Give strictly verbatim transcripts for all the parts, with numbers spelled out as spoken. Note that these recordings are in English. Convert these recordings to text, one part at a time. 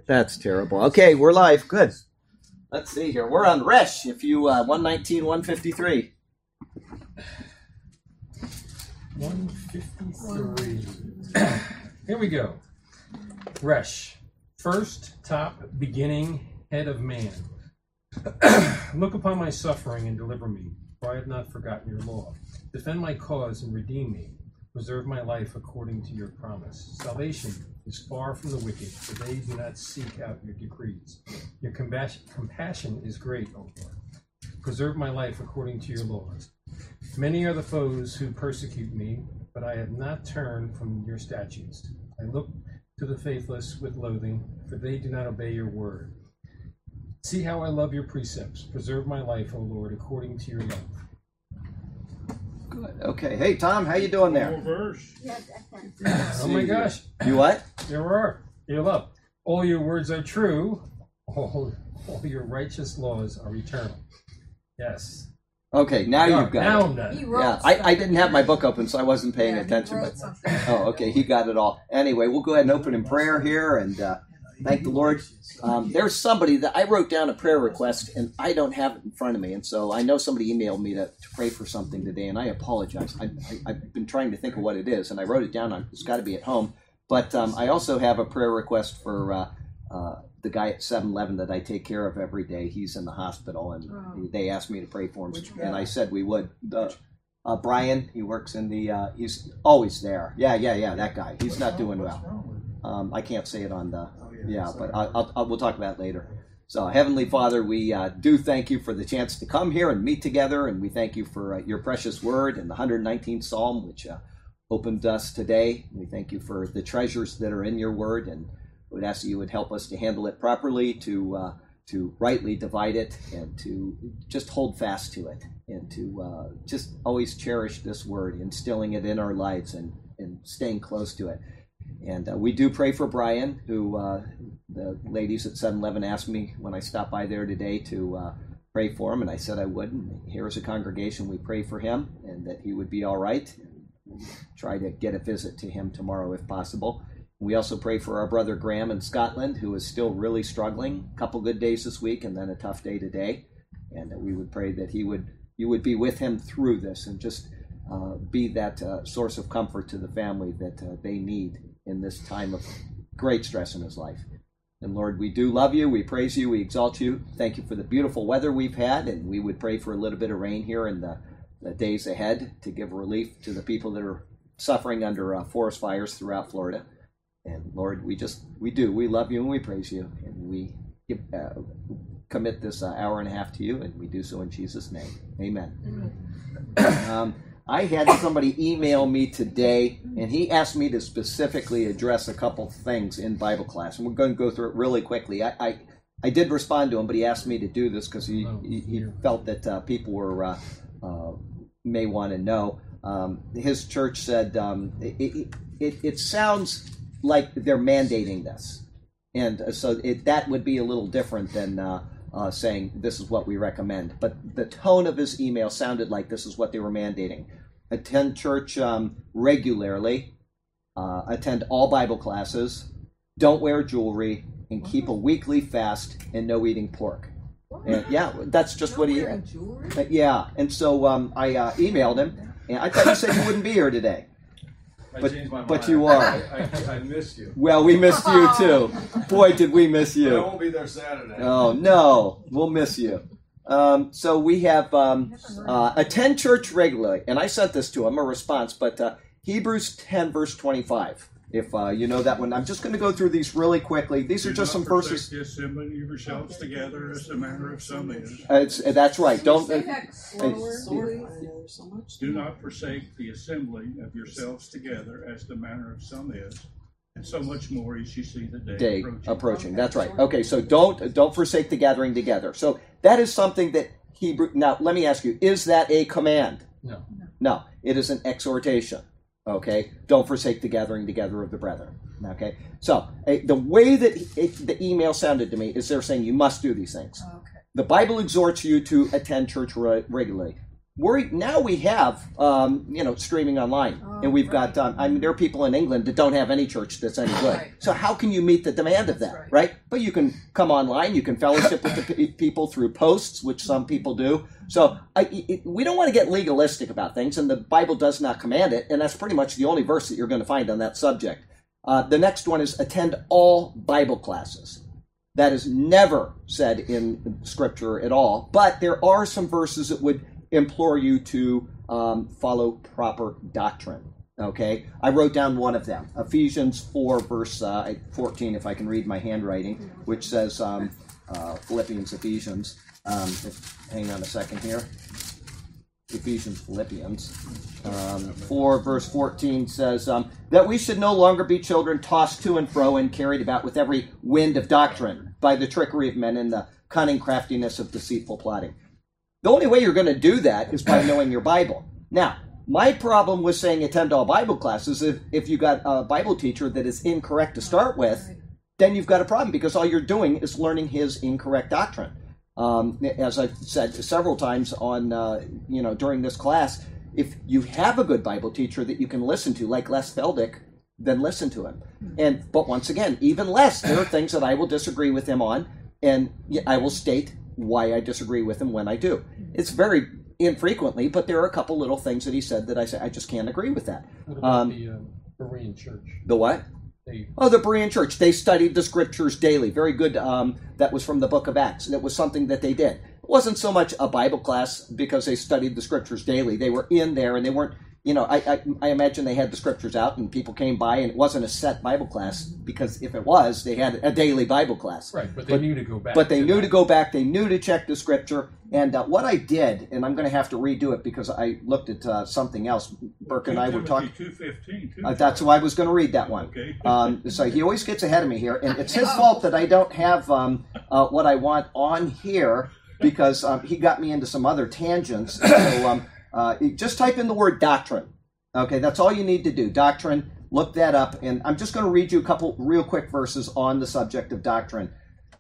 That's terrible. Okay, we're live. Good. Let's see here. We're on Resh. If you uh, one nineteen, one fifty-three. one fifty-three. Here we go. Resh. First, top, beginning, head of man. Look upon my suffering and deliver me, for I have not forgotten your law. Defend my cause and redeem me. Preserve my life according to your promise. Salvation is far from the wicked, for they do not seek out your decrees. Your compassion, compassion is great, O Lord. Preserve my life according to your laws. Many are the foes who persecute me, but I have not turned from your statutes. I look to the faithless with loathing, for they do not obey your word. See how I love your precepts. Preserve my life, O Lord, according to your love. Good. Okay. Hey, Tom, how you doing there? Verse. Oh my gosh. You what? Your word, your love. All your words are true. All, all your righteous laws are eternal. Yes. Okay, now Yeah, you've got now it. I'm done. He wrote Yeah, I, I something. didn't have my book open, so I wasn't paying Yeah, he attention. wrote But something. oh, okay, he got it all. Anyway, we'll go ahead and open in prayer here and uh, thank the Lord. Um, there's somebody that I wrote down a prayer request, and I don't have it in front of me, and so I know somebody emailed me to, to pray for something today, and I apologize. I, I, I've been trying to think of what it is, and I wrote it down. It's got to be at home. But um, I also have a prayer request for uh, uh, the guy at seven eleven that I take care of every day. He's in the hospital, and Oh. they asked me to pray for him, Which and guy? I said we would. The, uh, Brian, he works in the, uh, he's always there. Yeah, yeah, yeah, that guy. He's not doing well. Um, I can't say it on the, yeah, but I, I'll, I'll, we'll talk about it later. So, Heavenly Father, we uh, do thank you for the chance to come here and meet together, and we thank you for uh, your precious word and the one hundred nineteenth Psalm, which uh, opened us today. We thank you for the treasures that are in your word, and we would ask that you would help us to handle it properly, to uh, to rightly divide it, and to just hold fast to it, and to uh, just always cherish this word, instilling it in our lives and, and staying close to it. And uh, we do pray for Brian, who uh, the ladies at seven eleven asked me when I stopped by there today to uh, pray for him, and I said I would. And here as a congregation, we pray for him and that he would be all right. And try to get a visit to him tomorrow if possible. We also pray for our brother Graham in Scotland, who is still really struggling. A couple good days this week and then a tough day today. And that we would pray that he would, you would be with him through this and just uh, be that uh, source of comfort to the family that uh, they need in this time of great stress in his life. And Lord, we do love you. We praise you. We exalt you. Thank you for the beautiful weather we've had. And we would pray for a little bit of rain here in the, the days ahead to give relief to the people that are suffering under uh, forest fires throughout Florida. And Lord, we just, we do. We love you and we praise you. And we give, uh, commit this uh, hour and a half to you. And we do so in Jesus' name. Amen. Amen. um, I had somebody email me today, and he asked me to specifically address a couple things in Bible class, and we're going to go through it really quickly. I I, I did respond to him, but he asked me to do this because he, he, he felt that uh, people were uh, uh, may want to know. Um, his church said um, it, it, it sounds like they're mandating this, and so it, that would be a little different than uh, uh, saying this is what we recommend. But the tone of his email sounded like this is what they were mandating. Attend church um, regularly, uh, attend all Bible classes, don't wear jewelry, and keep a weekly fast and no eating pork. And yeah, that's just what he. Wearing jewelry? Uh, yeah, and so um, I uh, emailed him, and I thought you said you wouldn't be here today, I but changed my but mind. you are. I, I, I missed you. Well, we missed you too. Boy, did we miss I you. won't be there Saturday. Oh no, we'll miss you. Um, so we have um, uh, attend church regularly, and I sent this to him a response. But uh, Hebrews ten verse twenty-five. If uh, you know that one, I'm just going to go through these really quickly. These are Do just not some verses. forsake the assembling of yourselves together, as the manner of some is. Uh, it's, uh, that's right. Don't. Say Uh, that slower, Sorry, please. there's so much. Do not forsake the assembling of yourselves together, as the manner of some is, and so much more as you see the day, day approaching. approaching. That's right. Okay, so don't don't forsake the gathering together. So that is something that Hebrew. Now, let me ask you: is that a command? No. No, it is an exhortation. Okay, don't forsake the gathering together of the brethren. Okay, so uh, the way that it, the email sounded to me is they're saying you must do these things. Okay. The Bible exhorts you to attend church re- regularly. we're now we have um, you know streaming online, Oh, and we've right. got. Um, I mean, there are people in England that don't have any church that's any good. Right. So how can you meet the demand of That's that, right. right? But you can come online. You can fellowship with the pe- people through posts, which some people do. So I, it, we don't want to get legalistic about things, and the Bible does not command it, and that's pretty much the only verse that you're going to find on that subject. Uh, the next one is attend all Bible classes. That is never said in Scripture at all, but there are some verses that would implore you to um, follow proper doctrine. Okay, I wrote down one of them, Ephesians four, verse uh, fourteen, if I can read my handwriting, which says um, uh, Philippians, Ephesians. Um, if, hang on a second here. Ephesians, Philippians. Um, four, verse fourteen says um, that we should no longer be children tossed to and fro and carried about with every wind of doctrine by the trickery of men and the cunning craftiness of deceitful plotting. The only way you're going to do that is by knowing your Bible. Now, my problem with saying attend all Bible classes, if, if you got a Bible teacher that is incorrect to start with, then you've got a problem because all you're doing is learning his incorrect doctrine. Um, as I've said several times on, uh, you know, during this class, if you have a good Bible teacher that you can listen to, like Les Feldick, then listen to him. And but once again, even less, there are things that I will disagree with him on, and I will state why I disagree with him when I do. It's very infrequently, but there are a couple little things that he said that I say I just can't agree with that. What about Um, the um, Berean church? The what? They, Oh, the Berean church. They studied the scriptures daily. Very good. Um, that was from the book of Acts. And it was something that they did. It wasn't so much a Bible class because they studied the scriptures daily. They were in there and they weren't, you know, I, I, I imagine they had the scriptures out and people came by and it wasn't a set Bible class because if it was, they had a daily Bible class. right, but they knew to go back. But they to knew that. to go back. They knew to check the scripture. And uh, what I did, and I'm going to have to redo it because I looked at uh, something else. Burke and I were talking. two fifteen, too. Uh, that's why I was going to read that one. Okay. Um, so he always gets ahead of me here, and it's his fault that I don't have um, uh, what I want on here because um, he got me into some other tangents. So um, uh, just type in the word doctrine. Okay, that's all you need to do. Doctrine. Look that up, and I'm just going to read you a couple real quick verses on the subject of doctrine.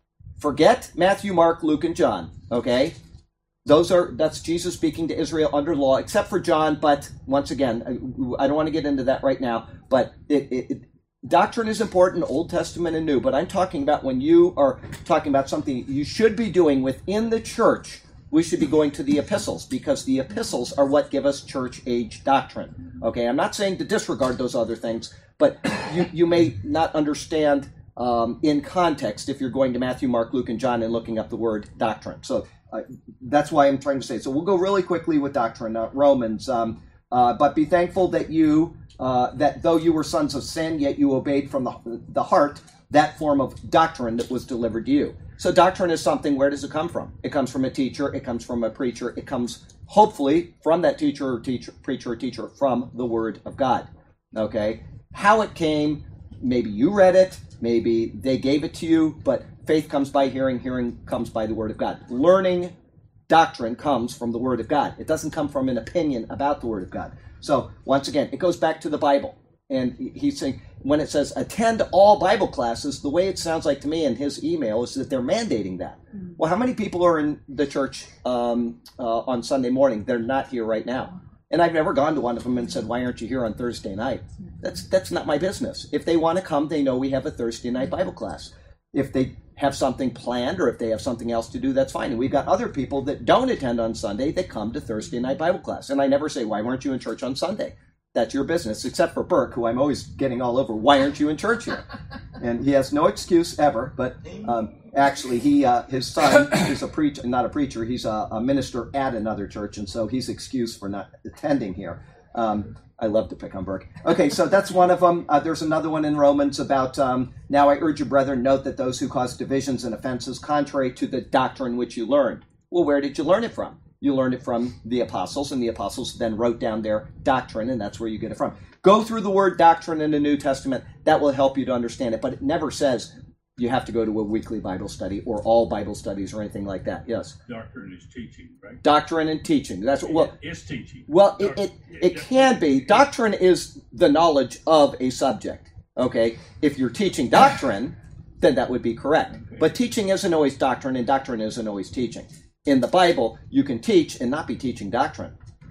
Forget Matthew, Mark, Luke, and John. Okay. Those are, that's Jesus speaking to Israel under law, except for John, but once again, I, I don't want to get into that right now, but it, it, it, doctrine is important, Old Testament and New, but I'm talking about when you are talking about something you should be doing within the church, we should be going to the epistles, because the epistles are what give us church age doctrine. Okay, I'm not saying to disregard those other things, but you, you may not understand um, in context if you're going to Matthew, Mark, Luke, and John and looking up the word doctrine. So Uh, that's why I'm trying to say. So we'll go really quickly with doctrine. Uh, Romans, um, uh, but be thankful that you, uh, that though you were sons of sin, yet you obeyed from the, the heart that form of doctrine that was delivered to you. So doctrine is something. Where does it come from? It comes from a teacher. It comes from a preacher. It comes hopefully from that teacher or teacher, preacher or teacher from the Word of God. Okay, how it came? Maybe you read it. Maybe they gave it to you, but faith comes by hearing, hearing comes by the Word of God. Learning doctrine comes from the Word of God. It doesn't come from an opinion about the Word of God. So, once again, it goes back to the Bible. And he's saying, when it says attend all Bible classes, the way it sounds like to me in his email is that they're mandating that. Mm-hmm. Well, how many people are in the church um, uh, on Sunday morning? They're not here right now. And I've never gone to one of them and said, why aren't you here on Thursday night? That's that's not my business. If they want to come, they know we have a Thursday night Bible class. If they have something planned or if they have something else to do, that's fine. And we've got other people that don't attend on Sunday that come to Thursday night Bible class. And I never say, why weren't you in church on Sunday? That's your business, except for Burke, who I'm always getting all over. Why aren't you in church here? And he has no excuse ever, but um, actually he uh, his son is a preacher, not a preacher, he's a, a minister at another church, and so he's excused for not attending here. Um, I love to pick on Burke. Okay, so that's one of them. Uh, there's another one in Romans about, um, now I urge you, brethren, note that those who cause divisions and offenses contrary to the doctrine which you learned. Well, where did you learn it from? You learned it from the apostles, and the apostles then wrote down their doctrine, and that's where you get it from. Go through the word doctrine in the New Testament. That will help you to understand it, but it never says you have to go to a weekly Bible study or all Bible studies or anything like that. Yes. Doctrine is teaching, right? Doctrine and teaching. That's what, well, It is teaching. well, it, it, it can be. Doctrine is the knowledge of a subject. Okay? If you're teaching doctrine, then that would be correct. Okay. But teaching isn't always doctrine, and doctrine isn't always teaching. In the Bible, you can teach and not be teaching doctrine.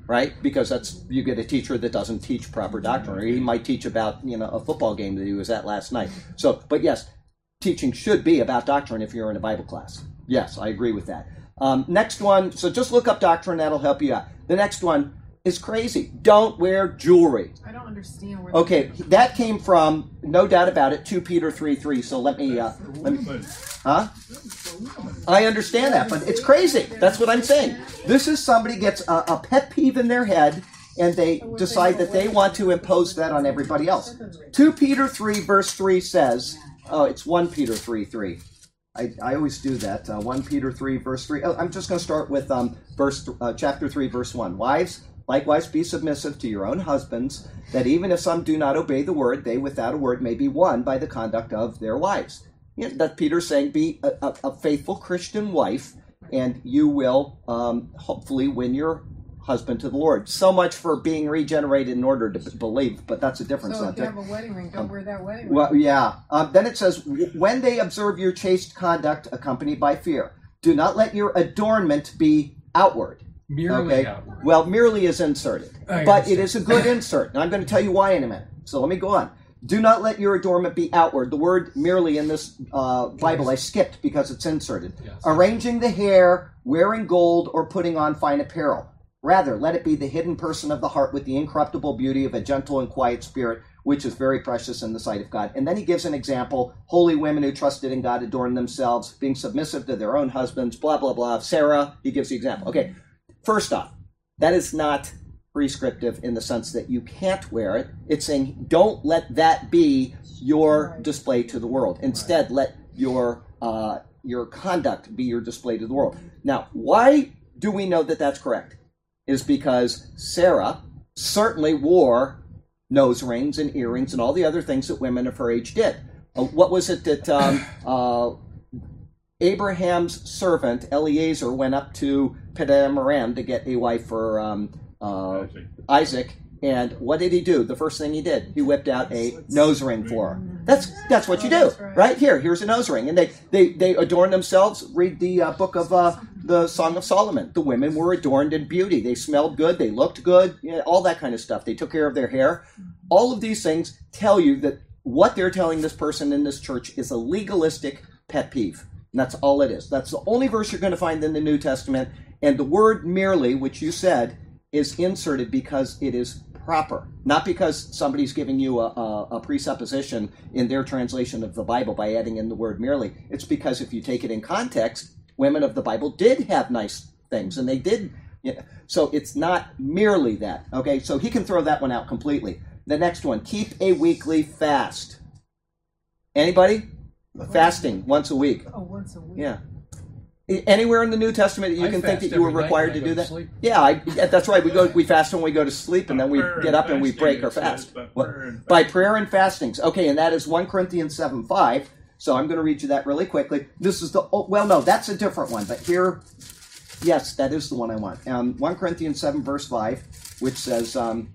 right? Because that's you get a teacher that doesn't teach proper doctrine, or he might teach about you know a football game that he was at last night. So, but yes, teaching should be about doctrine if you're in a Bible class. Yes, I agree with that. Um, next one, so just look up doctrine, that'll help you out. The next one is crazy. Don't wear jewelry. I don't understand where. Okay, that came from, no doubt about it, Second Peter three three. So let me, uh, let me, huh? I understand that, but it's crazy. That's what I'm saying. This is somebody gets a, a pet peeve in their head, and they decide that they want to impose that on everybody else. Second Peter three verse three says, oh, it's First Peter three three. I, I always do that. Uh, First Peter three verse three. Oh, I'm just going to start with um, verse uh, chapter three verse one. Wives, likewise be submissive to your own husbands, that even if some do not obey the word, they without a word may be won by the conduct of their wives. You know, that Peter's saying, be a, a, a faithful Christian wife, and you will um, hopefully win your husband to the Lord. So much for being regenerated in order to b- believe, but that's a different So if subject. you have a wedding ring, don't Um, wear that wedding ring. Well, yeah. Um, then it says, when they observe your chaste conduct accompanied by fear, do not let your adornment be outward. Merely Okay. outward. Well, merely is inserted, I but it understand. is a good insert, and I'm going to tell you why in a minute. So let me go on. Do not let your adornment be outward. The word merely in this uh, Bible I skipped because it's inserted. Yes. Arranging the hair, wearing gold, or putting on fine apparel. Rather, let it be the hidden person of the heart with the incorruptible beauty of a gentle and quiet spirit, which is very precious in the sight of God. And then he gives an example. Holy women who trusted in God adorn themselves, being submissive to their own husbands, blah, blah, blah. Sarah, he gives the example. Okay, first off, that is not prescriptive in the sense that you can't wear it. It's saying don't let that be your Right. display to the world. Instead, let your uh, your conduct be your display to the world. Now, why do we know that that's correct? Is because Sarah certainly wore nose rings and earrings and all the other things that women of her age did. Uh, what was it that um, uh, Abraham's servant Eliezer went up to Padan Aram to get a wife for um, uh, Isaac, and what did he do? The first thing he did, he whipped out a nose ring for her. That's that's what you do, That's right. right here. Here's a nose ring, and they they they adorn themselves. Read the uh, book of uh, the Song of Solomon. The women were adorned in beauty. They smelled good. They looked good. You know, all that kind of stuff. They took care of their hair. All of these things tell you that what they're telling this person in this church is a legalistic pet peeve. And that's all it is. That's the only verse you're going to find in the New Testament. And the word merely, which you said, is inserted because it is proper, not because somebody's giving you a, a, a presupposition in their translation of the Bible by adding in the word merely. It's because if you take it in context, women of the Bible did have nice things, and they did. You know, so it's not merely that. Okay, so he can throw that one out completely. The next one, keep a weekly fast. Anybody? Fasting once a week. Oh, once a week. Yeah. Anywhere in the New Testament that you I can think fast that you were every night required when to I do go that? to sleep. Yeah, I, yeah, that's right. We go, we fast when we go to sleep, and then we Prayer get up and we fasting, break our it says, fast. by What? prayer and By fasting. prayer and fastings. Okay, and that is First Corinthians seven five. So I'm going to read you that really quickly. This is the, oh, well, no, that's a different one. But here, yes, that is the one I want. Um, First Corinthians seven verse five, which says, um,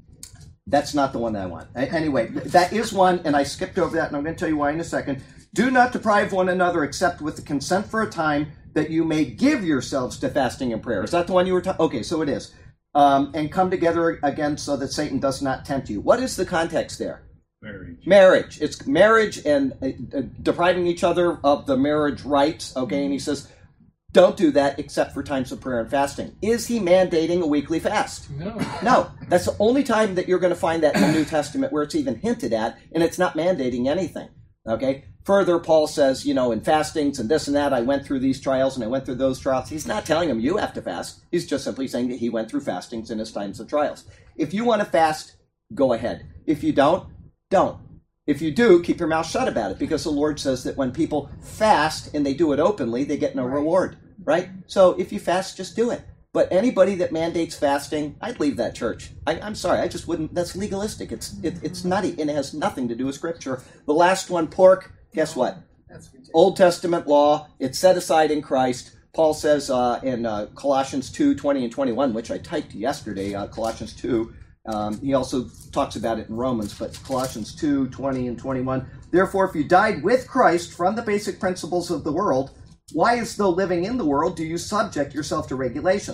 that's not the one that I want. A- Anyway, that is one, and I skipped over that, and I'm going to tell you why in a second. Do not deprive one another except with the consent for a time, that you may give yourselves to fasting and prayer. Is that the one you were talking? Okay, so it is. Um, and come together again so that Satan does not tempt you. What is the context there? Marriage. Marriage. It's marriage and uh, uh, depriving each other of the marriage rights. Okay, and he says, don't do that except for times of prayer and fasting. Is he mandating a weekly fast? No. No, that's the only time that you're going to find that in the New Testament where it's even hinted at, and it's not mandating anything. Okay? Further, Paul says, you know, in fastings and this and that, I went through these trials and I went through those trials. He's not telling them you have to fast. He's just simply saying that he went through fastings in his times of trials. If you want to fast, go ahead. If you don't, don't. If you do, keep your mouth shut about it, because the Lord says that when people fast and they do it openly, they get no Right. reward, right? So if you fast, just do it. But anybody that mandates fasting, I'd leave that church. I, I'm sorry, I just wouldn't. That's legalistic. It's it, it's nutty, and it has nothing to do with Scripture. The last one, pork. Guess what? That's ridiculous. Old Testament law. It's set aside in Christ. Paul says uh, in uh, Colossians two twenty and twenty-one, which I typed yesterday. Uh, Colossians two. Um, he also talks about it in Romans, but Colossians two twenty and twenty-one. Therefore, if you died with Christ from the basic principles of the world, why, as though living in the world, do you subject yourself to regulations?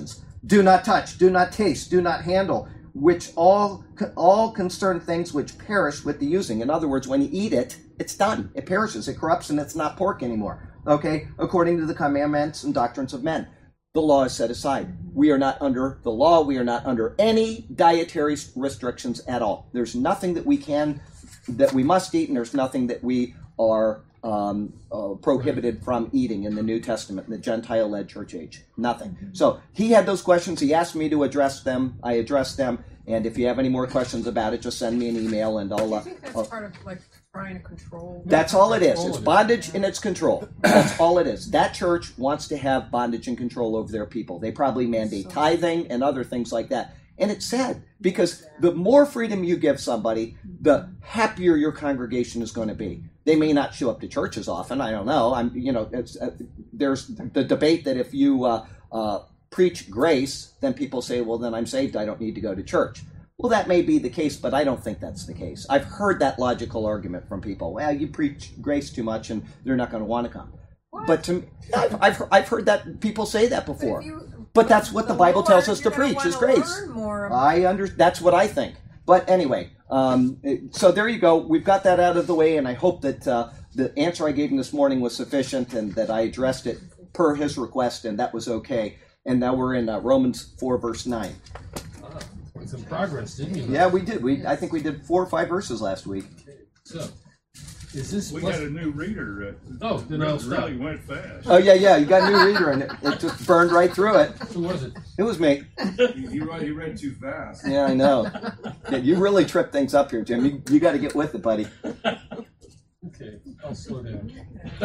do not touch, do not taste, do not handle, which all all concern things which perish with the using. In other words, when you eat it, it's done. It perishes, it corrupts, and it's not pork anymore. Okay, according to the commandments and doctrines of men. The law is set aside. We are not under the law. We are not under any dietary restrictions at all. There's nothing that we can, that we must eat, and there's nothing that we are um, uh, prohibited from eating in the New Testament, in the Gentile-led church age. Nothing. So he had those questions. He asked me to address them. I addressed them. And if you have any more questions about it, just send me an email, and I'll. Do Uh, you think that's I'll part of like trying to control? That's all it is. All It's it is. bondage and it's control. That's all it is. That church wants to have bondage and control over their people. They probably mandate tithing and other things like that. And it's sad because the more freedom you give somebody, the happier your congregation is going to be. They may not show up to church as often. I don't know. I'm, you know, it's, uh, there's the debate that if you uh, uh, preach grace, then people say, well, then I'm saved. I don't need to go to church. Well, that may be the case, but I don't think that's the case. I've heard that logical argument from people. Well, you preach grace too much, and they're not going to want to come. What? But to me, I've, I've I've heard that people say that But, if before. you, But that's what the Bible Lord, tells us to you're gonna preach is wanna grace. learn more about- I under that's what I think. But anyway, um, so there you go. We've got that out of the way, and I hope that uh, the answer I gave him this morning was sufficient, and that I addressed it per his request, and that was okay. And now we're in uh, Romans four, verse nine. Ah, made some progress, didn't you? Yeah, we did. We I think we did four or five verses last week. So, is this We blessed- had a new reader. That Oh, then I'll really, stop. really went fast. Oh yeah, yeah. You got a new reader, and it, it just burned right through it. Who was it? It was me. He, he, read, he read too fast. Yeah, I know. Yeah, you really tripped things up here, Jim. You, you got to get with it, buddy. Okay, I'll slow down.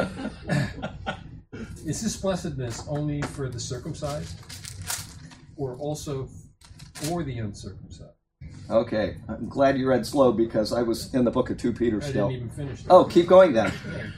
Is this blessedness only for the circumcised, or also for the uncircumcised? Okay, I'm glad you read slow because I was in the book of two Peter I still. didn't even finish that. Oh, keep going then.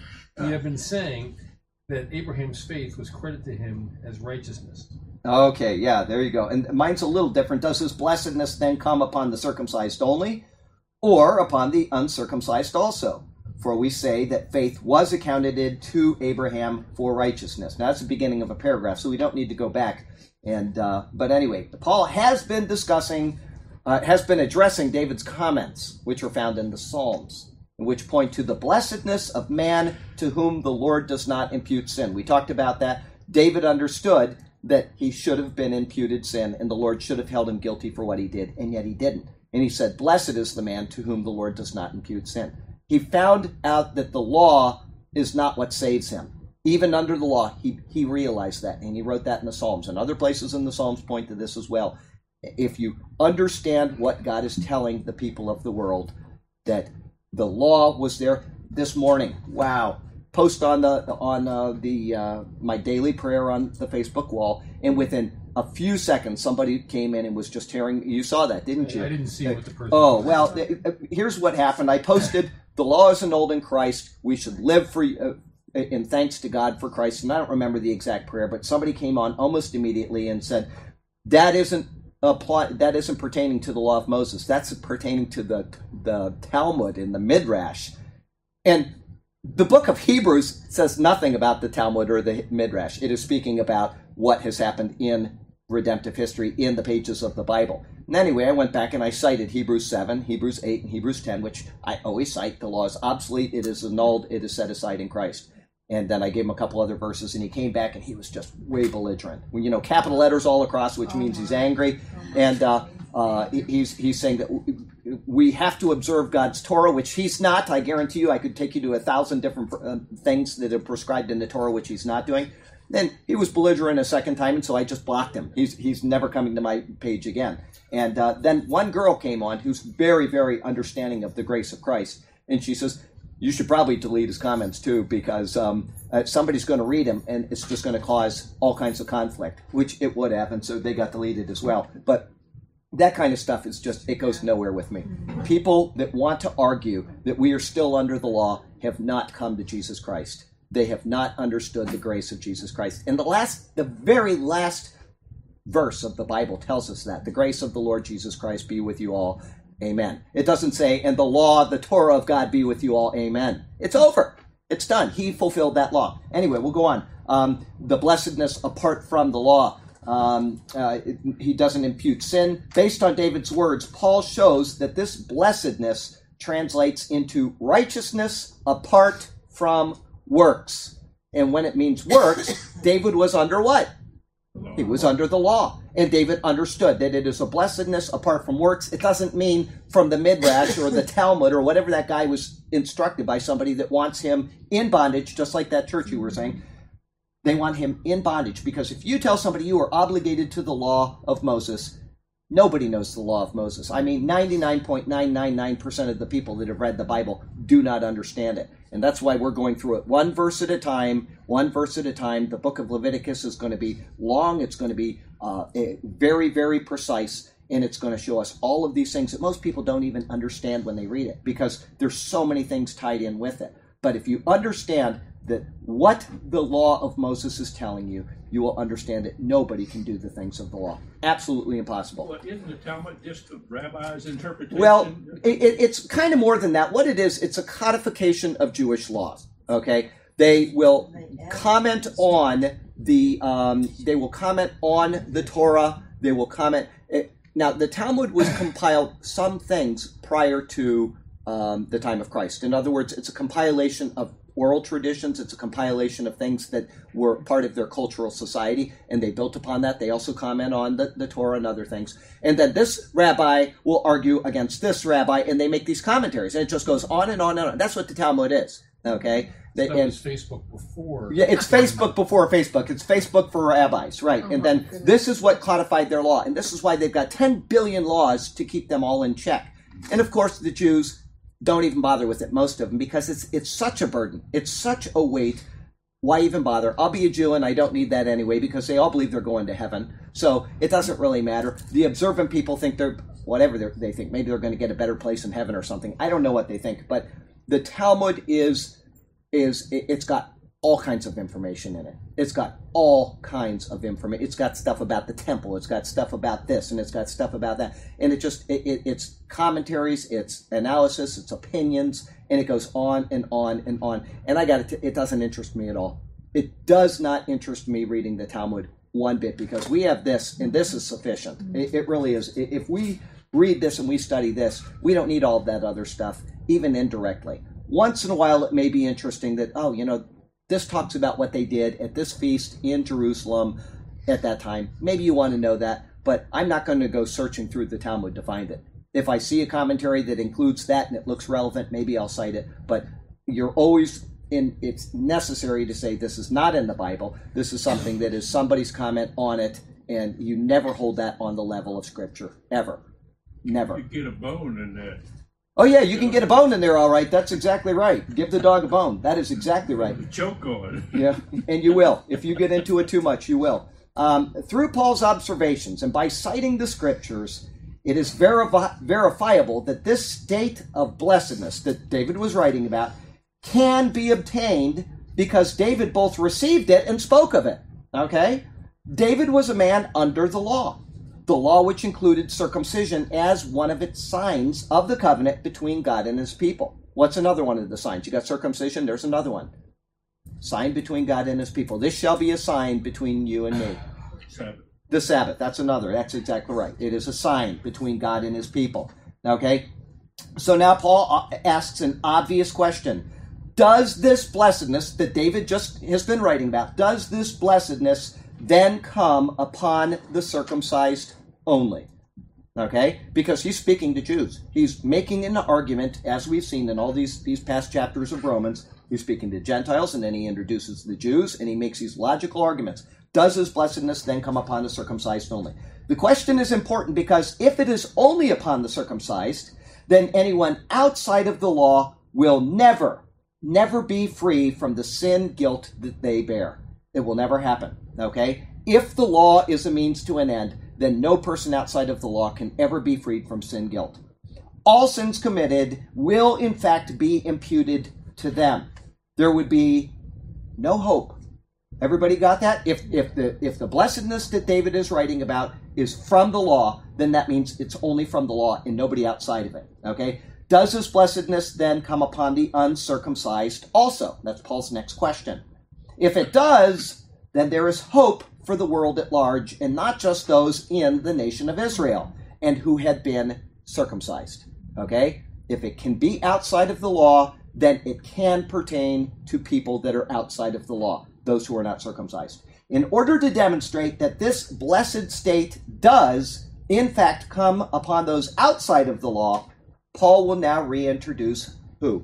We have been saying that Abraham's faith was credited to him as righteousness. Okay, yeah, there you go. And mine's a little different. Does this blessedness then come upon the circumcised only, or upon the uncircumcised also? For we say that faith was accounted to Abraham for righteousness. Now that's the beginning of a paragraph, so we don't need to go back. And uh, but anyway, Paul has been discussing, uh, has been addressing David's comments, which are found in the Psalms, which point to the blessedness of man to whom the Lord does not impute sin. We talked about that. David understood that he should have been imputed sin, and the Lord should have held him guilty for what he did, and yet he didn't. And he said, blessed is the man to whom the Lord does not impute sin. He found out that the law is not what saves him. Even under the law, he, he realized that, and he wrote that in the Psalms. And other places in the Psalms point to this as well. If you understand what God is telling the people of the world, that the law was there this morning. Wow. Post on the on uh, the uh, my daily prayer on the Facebook wall, and within a few seconds, somebody came in and was just tearing. You saw that, didn't you? I didn't see what the person. Oh, well, here's what happened. I posted, the law is annulled in Christ. We should live for uh, in thanks to God for Christ. And I don't remember the exact prayer, but somebody came on almost immediately and said, that isn't apply, that isn't pertaining to the law of Moses. That's pertaining to the, the Talmud and the Midrash. And the book of Hebrews says nothing about the Talmud or the Midrash. It is speaking about what has happened in redemptive history in the pages of the Bible. And anyway, I went back and I cited Hebrews seven, Hebrews eight, and Hebrews ten, which I always cite. The law is obsolete, it is annulled, it is set aside in Christ. And then I gave him a couple other verses, and he came back and he was just way belligerent. Well, you know, capital letters all across, which means he's angry. And uh, uh, he's he's saying that we have to observe God's Torah, which he's not. I guarantee you I could take you to a thousand different uh, things that are prescribed in the Torah, which he's not doing. Then he was belligerent a second time, and so I just blocked him. He's he's never coming to my page again. And uh, then one girl came on who's very, very understanding of the grace of Christ. And she says, you should probably delete his comments too, because um, uh, somebody's going to read him, and it's just going to cause all kinds of conflict, which it would have, and so they got deleted as well. But that kind of stuff is just, it goes nowhere with me. People that want to argue that we are still under the law have not come to Jesus Christ. They have not understood the grace of Jesus Christ. And the last, the very last verse of the Bible tells us that. The grace of the Lord Jesus Christ be with you all. Amen. It doesn't say, and the law, the Torah of God be with you all. Amen. It's over. It's done. He fulfilled that law. Anyway, we'll go on. Um, the blessedness apart from the law. Um, uh, it, he doesn't impute sin. Based on David's words, Paul shows that this blessedness translates into righteousness apart from works. And when it means works, David was under what? He was under the law. And David understood that it is a blessedness apart from works. It doesn't mean from the Midrash or the Talmud or whatever that guy was instructed by somebody that wants him in bondage, just like that church you were saying. They want him in bondage, because if you tell somebody you are obligated to the law of Moses, nobody knows the law of Moses. I mean, ninety-nine point nine nine nine percent of the people that have read the Bible do not understand it. And that's why we're going through it one verse at a time, one verse at a time. The book of Leviticus is going to be long. It's going to be uh, very, very precise. And it's going to show us all of these things that most people don't even understand when they read it, because there's so many things tied in with it. But if you understand that what the law of Moses is telling you, you will understand that nobody can do the things of the law. Absolutely impossible. Well, isn't the Talmud just a rabbi's interpretation? Well, it, it, it's kind of more than that. What it is, it's a codification of Jewish laws. Okay, they will comment on the um, they will comment on the Torah. They will comment. It, now, the Talmud was compiled some things prior to um, the time of Christ. In other words, it's a compilation of oral traditions. It's a compilation of things that were part of their cultural society, and they built upon that. They also comment on the, the Torah and other things. And then this rabbi will argue against this rabbi, and they make these commentaries, and it just goes on and on and on. That's what the Talmud is, okay? They, That and, was Facebook before. yeah, it's Facebook before Facebook. It's Facebook for rabbis, right? Oh and my then goodness. this is what codified their law, and this is why they've got ten billion laws to keep them all in check. And of course, the Jews don't even bother with it, most of them, because it's it's such a burden. It's such a weight. Why even bother? I'll be a Jew and I don't need that anyway, because they all believe they're going to heaven. So it doesn't really matter. The observant people think they're, whatever they're, they think, maybe they're going to get a better place in heaven or something. I don't know what they think, but the Talmud is, is it, it's got all kinds of information in it. It's got all kinds of information. It's got stuff about the temple. It's got stuff about this, and it's got stuff about that. And it just, it, it, it's commentaries, it's analysis, it's opinions, and it goes on and on and on. And I got it, it doesn't interest me at all. It does not interest me reading the Talmud one bit, because we have this, and this is sufficient. It, it really is. If we read this and we study this, we don't need all of that other stuff, even indirectly. Once in a while, it may be interesting that, oh, you know, this talks about what they did at this feast in Jerusalem at that time. Maybe you want to know that, but I'm not going to go searching through the Talmud to find it. If I see a commentary that includes that and it looks relevant, maybe I'll cite it. But you're always in, it's necessary to say this is not in the Bible. This is something that is somebody's comment on it, and you never hold that on the level of Scripture, ever. Never. You get a bone in that. Oh, yeah, you can get a bone in there, all right. That's exactly right. Give the dog a bone. That is exactly right. Choke on it. Yeah, and you will. If you get into it too much, you will. Um, through Paul's observations and by citing the Scriptures, it is verifi- verifiable that this state of blessedness that David was writing about can be obtained because David both received it and spoke of it. Okay? David was a man under the law. The law which included circumcision as one of its signs of the covenant between God and his people. What's another one of the signs? You got circumcision, there's another one. Sign between God and his people. This shall be a sign between you and me. Sabbath. The Sabbath, that's another. That's exactly right. It is a sign between God and his people. Okay? So now Paul asks an obvious question. Does this blessedness that David just has been writing about, does this blessedness then come upon the circumcised only? Okay? Because he's speaking to Jews. He's making an argument, as we've seen in all these, these past chapters of Romans. He's speaking to Gentiles, and then he introduces the Jews, and he makes these logical arguments. Does his blessedness then come upon the circumcised only? The question is important because if it is only upon the circumcised, then anyone outside of the law will never, never be free from the sin guilt that they bear. It will never happen, okay? If the law is a means to an end, then no person outside of the law can ever be freed from sin guilt. All sins committed will, in fact, be imputed to them. There would be no hope. Everybody got that? If if the if the blessedness that David is writing about is from the law, then that means it's only from the law and nobody outside of it, okay? Does this blessedness then come upon the uncircumcised also? That's Paul's next question. If it does, then there is hope for the world at large, and not just those in the nation of Israel and who had been circumcised. Okay? If it can be outside of the law, then it can pertain to people that are outside of the law, those who are not circumcised. In order to demonstrate that this blessed state does, in fact, come upon those outside of the law, Paul will now reintroduce who?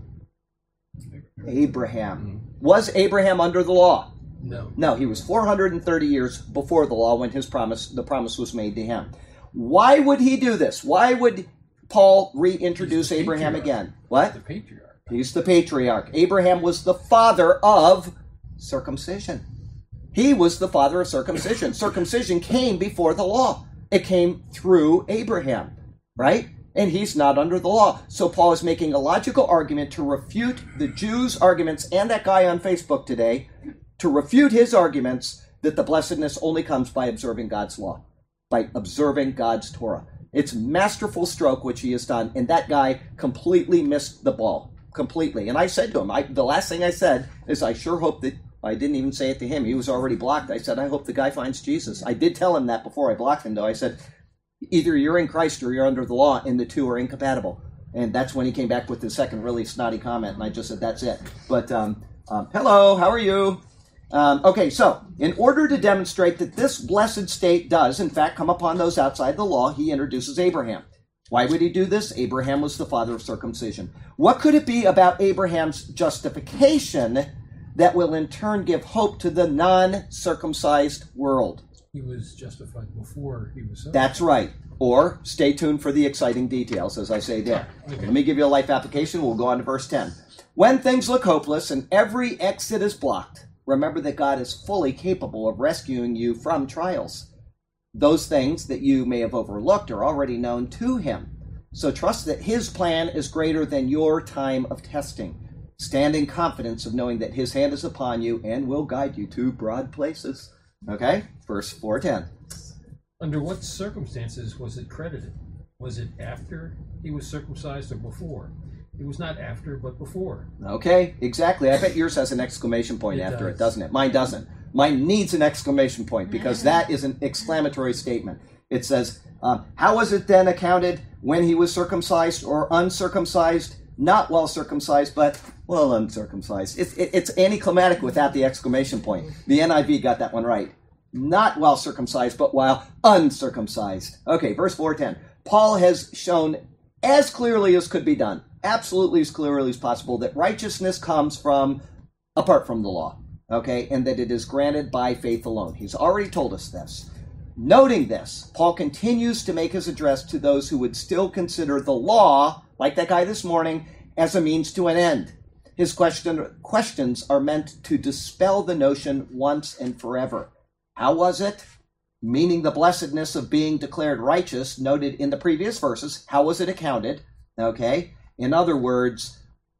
Abraham. Was Abraham under the law? No. No, he was four hundred thirty years before the law when his promise, the promise was made to him. Why would he do this? Why would Paul reintroduce Abraham patriarch. again? What? The patriarch. He's the patriarch. Abraham was the father of circumcision. He was the father of circumcision. Circumcision came before the law. It came through Abraham, right? And he's not under the law. So Paul is making a logical argument to refute the Jews' arguments and that guy on Facebook today, to refute his arguments that the blessedness only comes by observing God's law, by observing God's Torah. It's masterful stroke which he has done, and that guy completely missed the ball, completely. And I said to him, I, the last thing I said is, I sure hope that, I didn't even say it to him, he was already blocked. I said, I hope the guy finds Jesus. I did tell him that before I blocked him, though. I said, either you're in Christ or you're under the law, and the two are incompatible. And that's when he came back with his second really snotty comment, and I just said, that's it. But, um, um, hello, how are you? Um, okay, so, in order to demonstrate that this blessed state does, in fact, come upon those outside the law, he introduces Abraham. Why would he do this? Abraham was the father of circumcision. What could it be about Abraham's justification that will in turn give hope to the non-circumcised world? He was justified before he was circumcised. That's right. Or, stay tuned for the exciting details, as I say there. Okay. Let me give you a life application. We'll go on to verse ten. When things look hopeless and every exit is blocked, remember that God is fully capable of rescuing you from trials. Those things that you may have overlooked are already known to him. So trust that his plan is greater than your time of testing. Stand in confidence of knowing that his hand is upon you and will guide you to broad places. Okay? Verse four ten. Under what circumstances was it credited? Was it after he was circumcised or before? It was not after, but before. Okay, exactly. I bet yours has an exclamation point It after does. it, doesn't it? Mine doesn't. Mine needs an exclamation point because that is an exclamatory statement. It says, um, how was it then accounted when he was circumcised or uncircumcised? Not while circumcised, but well uncircumcised. It's, it, it's anticlimactic without the exclamation point. The N I V got that one right. Not while circumcised, but while uncircumcised. Okay, verse four ten. Paul has shown as clearly as could be done, absolutely as clearly as possible, that righteousness comes from apart from the law, okay, and that it is granted by faith alone. He's already told us this. Noting this, Paul continues to make his address to those who would still consider the law, like that guy this morning, as a means to an end. His question, questions are meant to dispel the notion once and forever. How was it? Meaning the blessedness of being declared righteous, noted in the previous verses. How was it accounted? Okay. In other words,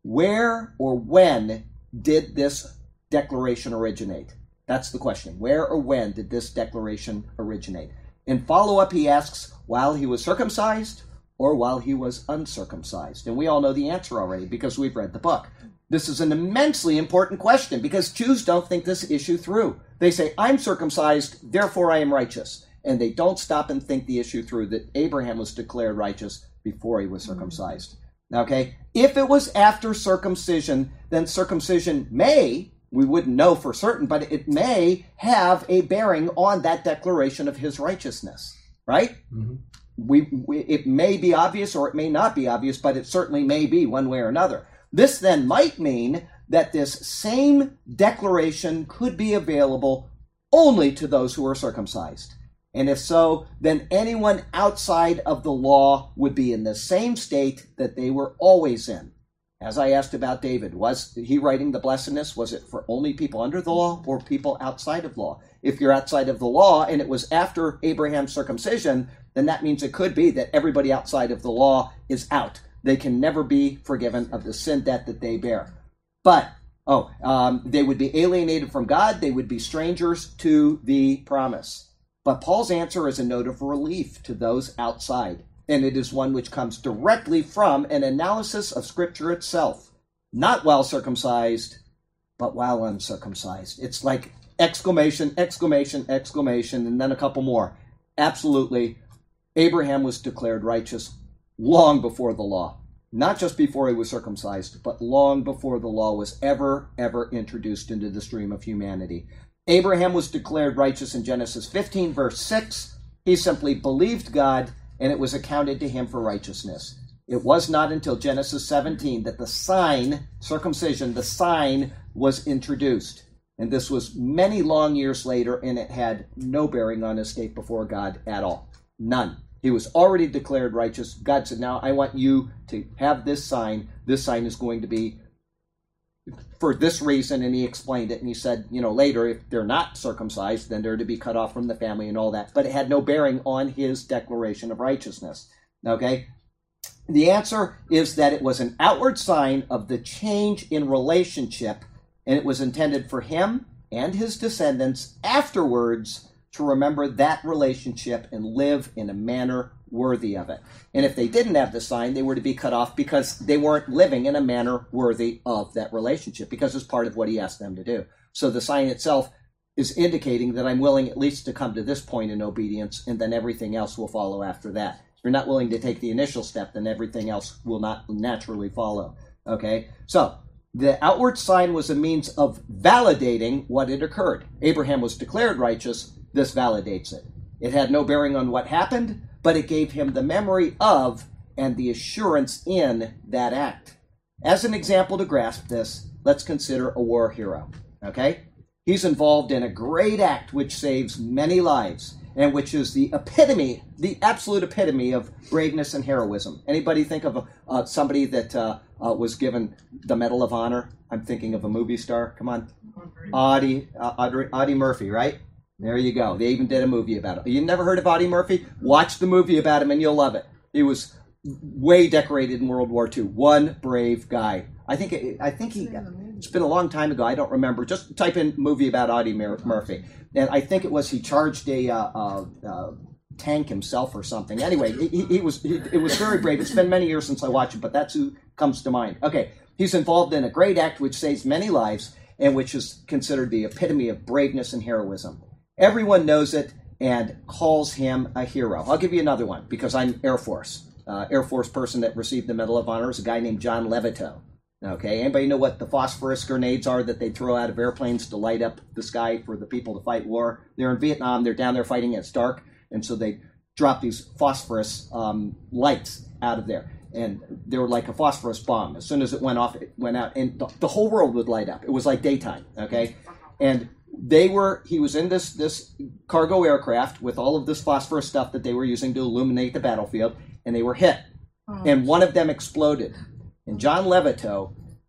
where or when did this declaration originate? That's the question. Where or when did this declaration originate? In follow-up, he asks, while he was circumcised or while he was uncircumcised? And we all know the answer already because we've read the book. This is an immensely important question because Jews don't think this issue through. They say, I'm circumcised, therefore I am righteous. And they don't stop and think the issue through that Abraham was declared righteous before he was circumcised. Okay? If it was after circumcision, then circumcision may, we wouldn't know for certain, but it may have a bearing on that declaration of his righteousness. Right? Mm-hmm. We, we it may be obvious or it may not be obvious, but it certainly may be one way or another. This then might mean that this same declaration could be available only to those who are circumcised. And if so, then anyone outside of the law would be in the same state that they were always in. As I asked about David, was he writing the blessedness? Was it for only people under the law or people outside of law? If you're outside of the law and it was after Abraham's circumcision, then that means it could be that everybody outside of the law is out. They can never be forgiven of the sin debt that they bear. But, oh, um, they would be alienated from God. They would be strangers to the promise. But Paul's answer is a note of relief to those outside. And it is one which comes directly from an analysis of Scripture itself. Not while circumcised, but while uncircumcised. It's like exclamation, exclamation, exclamation, and then a couple more. Absolutely, Abraham was declared righteous long before the law. Not just before he was circumcised, but long before the law was ever, ever introduced into the stream of humanity. Abraham was declared righteous in Genesis fifteen, verse six. He simply believed God, and it was accounted to him for righteousness. It was not until Genesis seventeen that the sign, circumcision, the sign was introduced. And this was many long years later, and it had no bearing on his state before God at all. None. He was already declared righteous. God said, now I want you to have this sign. This sign is going to be for this reason, and he explained it. And he said, you know, later, if they're not circumcised, then they're to be cut off from the family and all that. But it had no bearing on his declaration of righteousness. Okay? The answer is that it was an outward sign of the change in relationship, and it was intended for him and his descendants afterwards to remember that relationship and live in a manner worthy of it. And if they didn't have the sign, they were to be cut off because they weren't living in a manner worthy of that relationship, because it's part of what he asked them to do. So the sign itself is indicating that I'm willing at least to come to this point in obedience, and then everything else will follow after that. If you're not willing to take the initial step, then everything else will not naturally follow. Okay? So the outward sign was a means of validating what had occurred. Abraham was declared righteous. This validates it. It had no bearing on what happened, but it gave him the memory of and the assurance in that act. As an example to grasp this, let's consider a war hero. Okay? He's involved in a great act which saves many lives, and which is the epitome, the absolute epitome of braveness and heroism. Anybody think of a, uh, somebody that uh, uh, was given the Medal of Honor? I'm thinking of a movie star. Come on. Audie, uh, Audrey, Audie Murphy, right? There you go. They even did a movie about it. You never heard of Audie Murphy? Watch the movie about him and you'll love it. He was way decorated in World War Two. One brave guy. I think it, I think he. It's been a long time ago. I don't remember. Just type in movie about Audie Mur- Murphy, and I think it was he charged a uh, uh, uh, tank himself or something. Anyway, he, he was. He, it was very brave. It's been many years since I watched it, but that's who comes to mind. Okay, he's involved in a great act which saves many lives and which is considered the epitome of braveness and heroism. Everyone knows it and calls him a hero. I'll give you another one because I'm Air Force. Uh, Air Force person that received the Medal of Honor is a guy named John Levittow. Okay, anybody know what the phosphorus grenades are that they throw out of airplanes to light up the sky for the people to fight war? They're in Vietnam. They're down there fighting. It's dark, and so they drop these phosphorus um, lights out of there. And they were like a phosphorus bomb. As soon as it went off, it went out, and the, the whole world would light up. It was like daytime. Okay, and They were, he was in this, this cargo aircraft with all of this phosphorus stuff that they were using to illuminate the battlefield, and they were hit. Oh. And one of them exploded. And John Levittow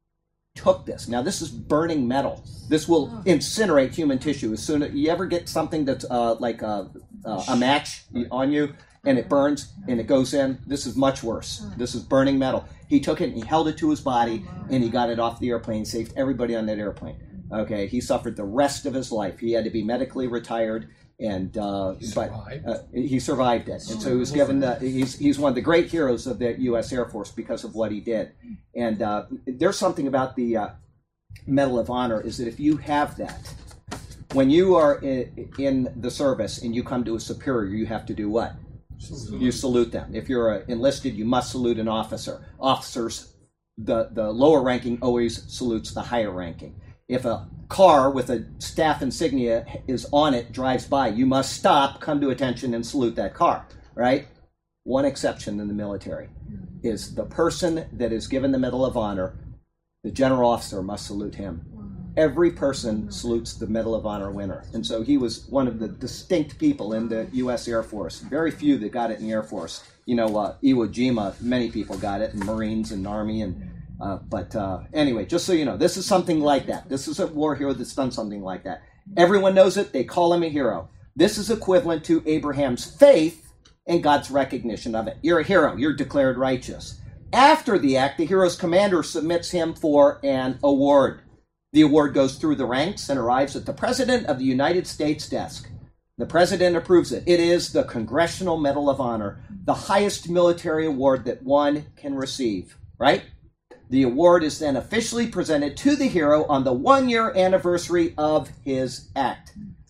took this. Now, this is burning metal. This will oh. incinerate human tissue. As soon as you ever get something that's uh, like a, uh, a match on you, and it burns, and it goes in, this is much worse. This is burning metal. He took it, and he held it to his body, and he got it off the airplane, saved everybody on that airplane. Okay, he suffered the rest of his life. He had to be medically retired, and uh, he but survived. uh, he survived it. And so he was given the. He's he's one of the great heroes of the U S Air Force because of what he did. And uh, there's something about the uh, Medal of Honor is that if you have that, when you are in, in the service and you come to a superior, you have to do what? Salute. You salute them. If you're uh, enlisted, you must salute an officer. Officers, the the lower ranking always salutes the higher ranking. If a car with a staff insignia is on it, drives by, you must stop, come to attention, and salute that car, right? One exception in the military is the person that is given the Medal of Honor, the general officer must salute him. Every person salutes the Medal of Honor winner. And so he was one of the distinct people in the U S Air Force. Very few that got it in the Air Force. You know, uh, Iwo Jima, many people got it, and Marines and Army and Uh, but uh, anyway, just so you know, this is something like that. This is a war hero that's done something like that. Everyone knows it. They call him a hero. This is equivalent to Abraham's faith and God's recognition of it. You're a hero. You're declared righteous. After the act, the hero's commander submits him for an award. The award goes through the ranks and arrives at the President of the United States desk. The President approves it. It is the Congressional Medal of Honor, the highest military award that one can receive, right? The award is then officially presented to the hero on the one-year anniversary of his act.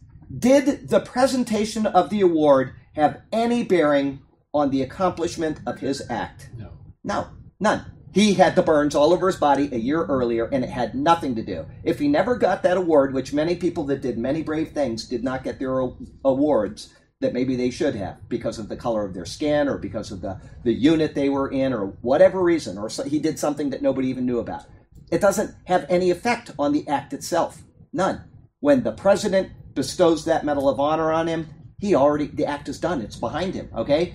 Did the presentation of the award have any bearing on the accomplishment of his act? No. No, none. He had the burns all over his body a year earlier, and it had nothing to do. If he never got that award, which many people that did many brave things did not get their awards that maybe they should have because of the color of their skin or because of the, the unit they were in or whatever reason, or so he did something that nobody even knew about. It doesn't have any effect on the act itself. None. When the president bestows that Medal of Honor on him, he already, the act is done. It's behind him, okay?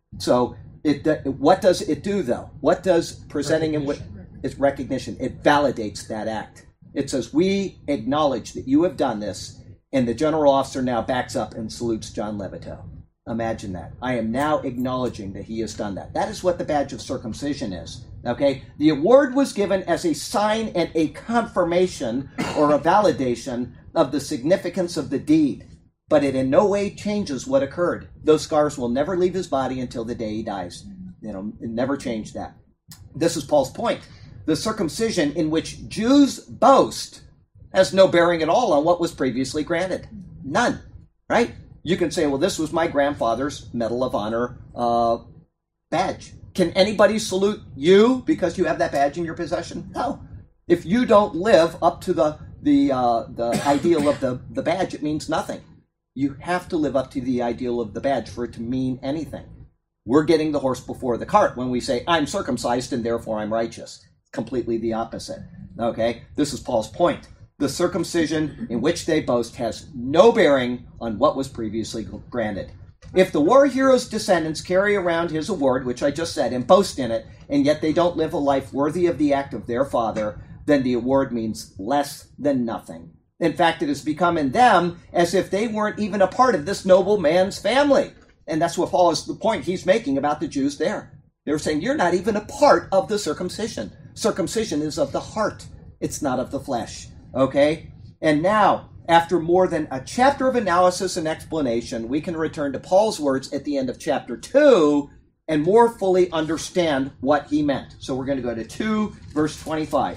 So it, what does it do, though? What does presenting him with its recognition? It validates that act. It says, we acknowledge that you have done this, and the general officer now backs up and salutes John Levittow. Imagine that. I am now acknowledging that he has done that. That is what the badge of circumcision is. Okay? The award was given as a sign and a confirmation or a validation of the significance of the deed. But it in no way changes what occurred. Those scars will never leave his body until the day he dies. You know, it never changed that. This is Paul's point. The circumcision in which Jews boast has no bearing at all on what was previously granted. None, right? You can say, well, this was my grandfather's Medal of Honor uh, badge. Can anybody salute you because you have that badge in your possession? No. If you don't live up to the the uh, the ideal of the, the badge, it means nothing. You have to live up to the ideal of the badge for it to mean anything. We're getting the horse before the cart when we say, I'm circumcised and therefore I'm righteous. Completely the opposite. Okay? This is Paul's point. The circumcision in which they boast has no bearing on what was previously granted. If the war hero's descendants carry around his award, which I just said, and boast in it, and yet they don't live a life worthy of the act of their father, then the award means less than nothing. In fact, it has become in them as if they weren't even a part of this noble man's family. And that's what Paul is the point he's making about the Jews there. They're saying, you're not even a part of the circumcision. Circumcision is of the heart. It's not of the flesh. Okay? And now, after more than a chapter of analysis and explanation, we can return to Paul's words at the end of chapter two and more fully understand what he meant. So we're going to go to two, verse twenty-five.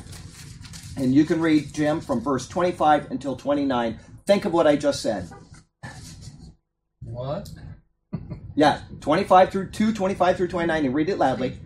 And you can read, Jim, from verse twenty-five until twenty-nine. Think of what I just said. What? Yeah, twenty-five through two, twenty-five through twenty-nine, and read it loudly.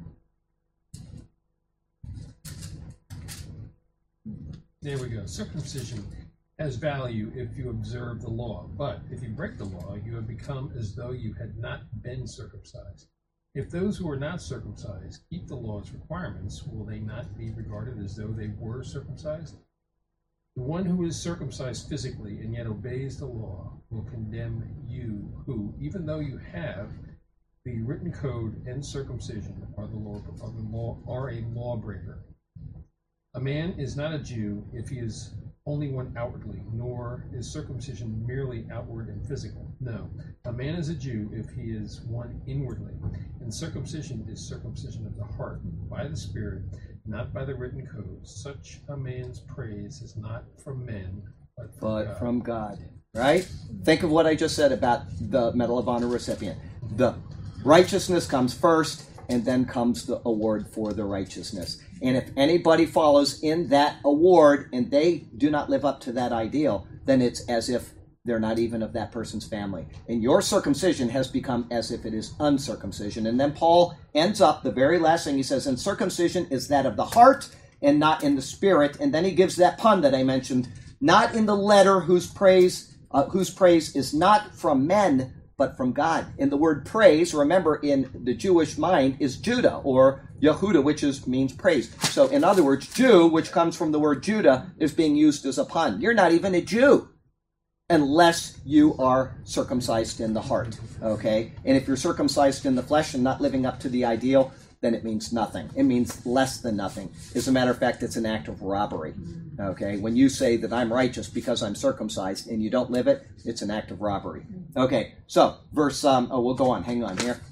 There we go. Circumcision has value if you observe the law, but if you break the law, you have become as though you had not been circumcised. If those who are not circumcised keep the law's requirements, will they not be regarded as though they were circumcised? The one who is circumcised physically and yet obeys the law will condemn you, who, even though you have the written code and circumcision, are the law, are the law, are a lawbreaker. A man is not a Jew if he is only one outwardly, nor is circumcision merely outward and physical. No, a man is a Jew if he is one inwardly, and circumcision is circumcision of the heart, by the Spirit, not by the written code. Such a man's praise is not from men, but from But God. from God. Right? Think of what I just said about the Medal of Honor recipient. The righteousness comes first, and then comes the award for the righteousness. And if anybody follows in that award and they do not live up to that ideal, then it's as if they're not even of that person's family. And your circumcision has become as if it is uncircumcision. And then Paul ends up, the very last thing he says, and circumcision is that of the heart and not in the spirit. And then he gives that pun that I mentioned, not in the letter whose praise, uh, whose praise is not from men, but from God. And the word praise, remember, in the Jewish mind is Judah, or Yehuda, which is means praise. So in other words, Jew, which comes from the word Judah, is being used as a pun. You're not even a Jew unless you are circumcised in the heart, okay? And if you're circumcised in the flesh and not living up to the ideal, then it means nothing. It means less than nothing. As a matter of fact, it's an act of robbery, okay? When you say that I'm righteous because I'm circumcised and you don't live it, it's an act of robbery. Okay, so verse, um, oh, we'll go on. Hang on here.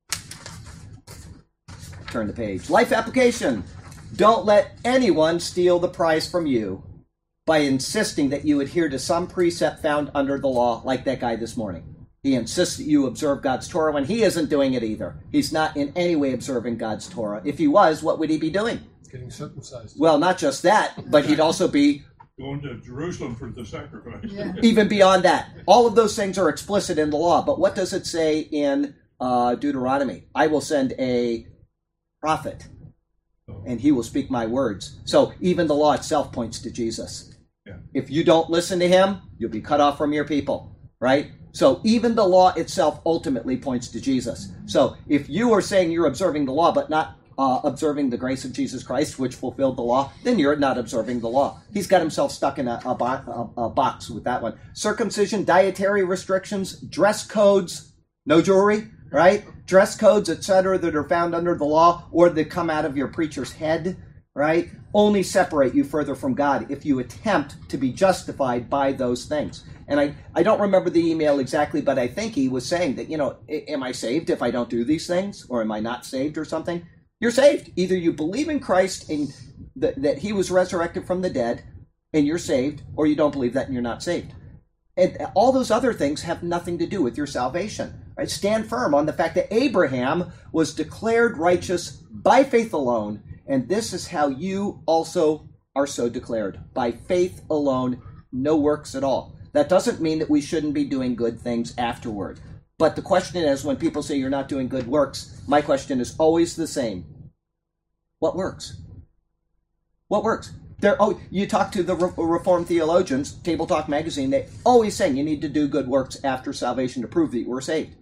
Turn the page. Life application. Don't let anyone steal the prize from you by insisting that you adhere to some precept found under the law, like that guy this morning. He insists that you observe God's Torah when he isn't doing it either. He's not in any way observing God's Torah. If he was, what would he be doing? Getting circumcised. Well, not just that, but he'd also be Going to Jerusalem for the sacrifice. Yeah. even beyond that. All of those things are explicit in the law. But what does it say in uh, Deuteronomy? I will send a prophet, and he will speak my words. So even the law itself points to Jesus. Yeah. If you don't listen to him, you'll be cut off from your people, right? So even the law itself ultimately points to Jesus. So if you are saying you're observing the law but not uh, observing the grace of Jesus Christ, which fulfilled the law, then you're not observing the law. He's got himself stuck in a, a, bo- a, a box with that one. Circumcision, dietary restrictions, dress codes, no jewelry, right? Dress codes, et cetera, that are found under the law or that come out of your preacher's head, right? Only separate you further from God if you attempt to be justified by those things. And I, I don't remember the email exactly, but I think he was saying that, you know, am I saved if I don't do these things? Or am I not saved or something? You're saved. Either you believe in Christ and th- that he was resurrected from the dead and you're saved, or you don't believe that and you're not saved. And all those other things have nothing to do with your salvation. Right? Stand firm on the fact that Abraham was declared righteous by faith alone, and this is how you also are so declared, by faith alone, no works at all. That doesn't mean that we shouldn't be doing good things afterward. But the question is, when people say you're not doing good works, my question is always the same. What works? What works? They're, oh, you talk to the Re- Reformed theologians, Table Talk magazine, they're always saying you need to do good works after salvation to prove that you were saved.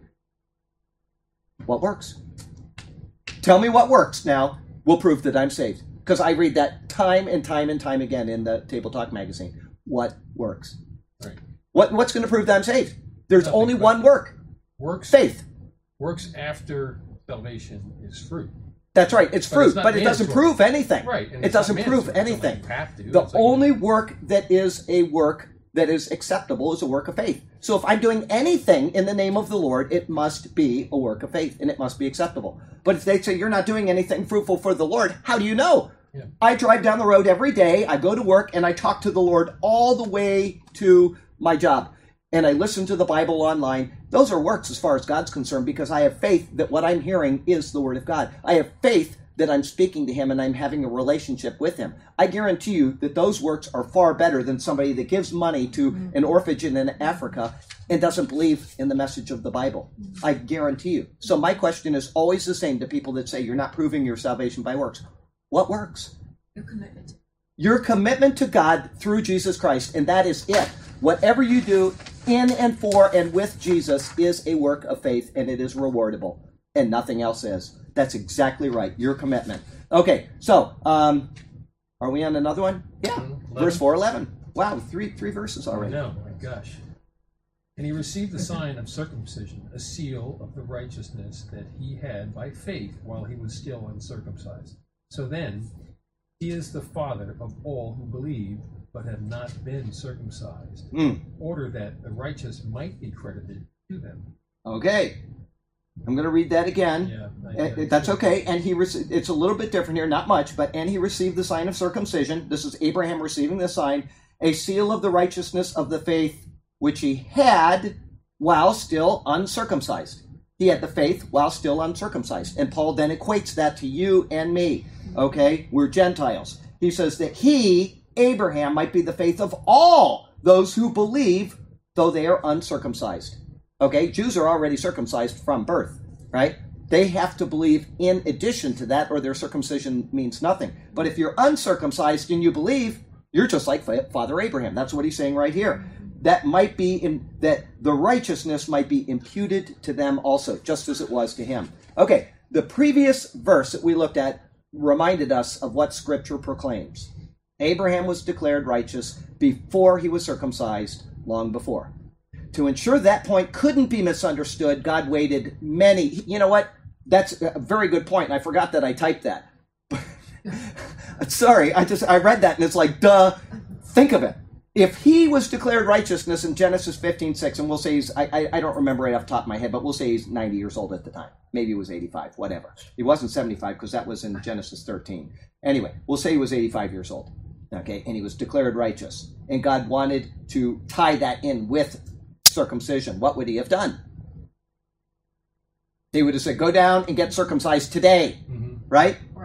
What works? Tell me what works now will prove that I'm saved. Because I read that time and time and time again in the Table Talk magazine. What works? Right. What What's going to prove that I'm saved? There's Nothing, only but one work. Works. Faith. Works after salvation is fruit. That's right. It's But fruit, it's not but it doesn't mandatory. prove anything. Right. And It it's not doesn't prove mandatory. It's not anything. like you have to. The It's like- only work that is a work that is acceptable is a work of faith. So if I'm doing anything in the name of the Lord, it must be a work of faith, and it must be acceptable. But if they say you're not doing anything fruitful for the Lord, how do you know? Yeah. I drive down the road every day, I go to work, and I talk to the Lord all the way to my job. And I listen to the Bible online. Those are works as far as God's concerned, because I have faith that what I'm hearing is the Word of God. I have faith that I'm speaking to him and I'm having a relationship with him. I guarantee you that those works are far better than somebody that gives money to an orphanage in Africa and doesn't believe in the message of the Bible. I guarantee you. So my question is always the same to people that say you're not proving your salvation by works. What works? Your commitment. Your commitment to God through Jesus Christ, and that is it. Whatever you do in and for and with Jesus is a work of faith, and it is rewardable, and nothing else is. That's exactly right. Your commitment. Okay, so um, are we on another one? Yeah, eleven. verse four eleven. Wow, three three verses already. No, my gosh. And he received the sign of circumcision, a seal of the righteousness that he had by faith while he was still uncircumcised. So then, he is the father of all who believe, but have not been circumcised, Mm. in order that the righteous might be credited to them. Okay, I'm going to read that again. Yeah, I- Uh, That's okay. And he rece- it's a little bit different here, not much, but and he received the sign of circumcision. This is Abraham receiving the sign, a seal of the righteousness of the faith which he had while still uncircumcised. He had the faith while still uncircumcised. And Paul then equates that to you and me. Okay? We're Gentiles. He says that he, Abraham, might be the faith of all those who believe, though they are uncircumcised. Okay, Jews are already circumcised from birth, right? They have to believe in addition to that, or their circumcision means nothing. But if you're uncircumcised and you believe, you're just like Father Abraham. That's what he's saying right here. That might be in that the righteousness might be imputed to them also, just as it was to him. Okay, the previous verse that we looked at reminded us of what Scripture proclaims. Abraham was declared righteous before he was circumcised, long before. To ensure that point couldn't be misunderstood, God waited many... You know what? That's a very good point, and I forgot that I typed that. Sorry, I just I read that, and it's like, duh. Think of it. If he was declared righteousness in Genesis fifteen six, and we'll say he's... I, I, I don't remember right off the top of my head, but we'll say he's ninety years old at the time. Maybe he was eighty-five, whatever. He wasn't seventy-five, because that was in Genesis thirteen. Anyway, we'll say he was eighty-five years old. Okay, and he was declared righteous. And God wanted to tie that in with circumcision. What would he have done? He would have said, go down and get circumcised today, Mm-hmm. right? Right.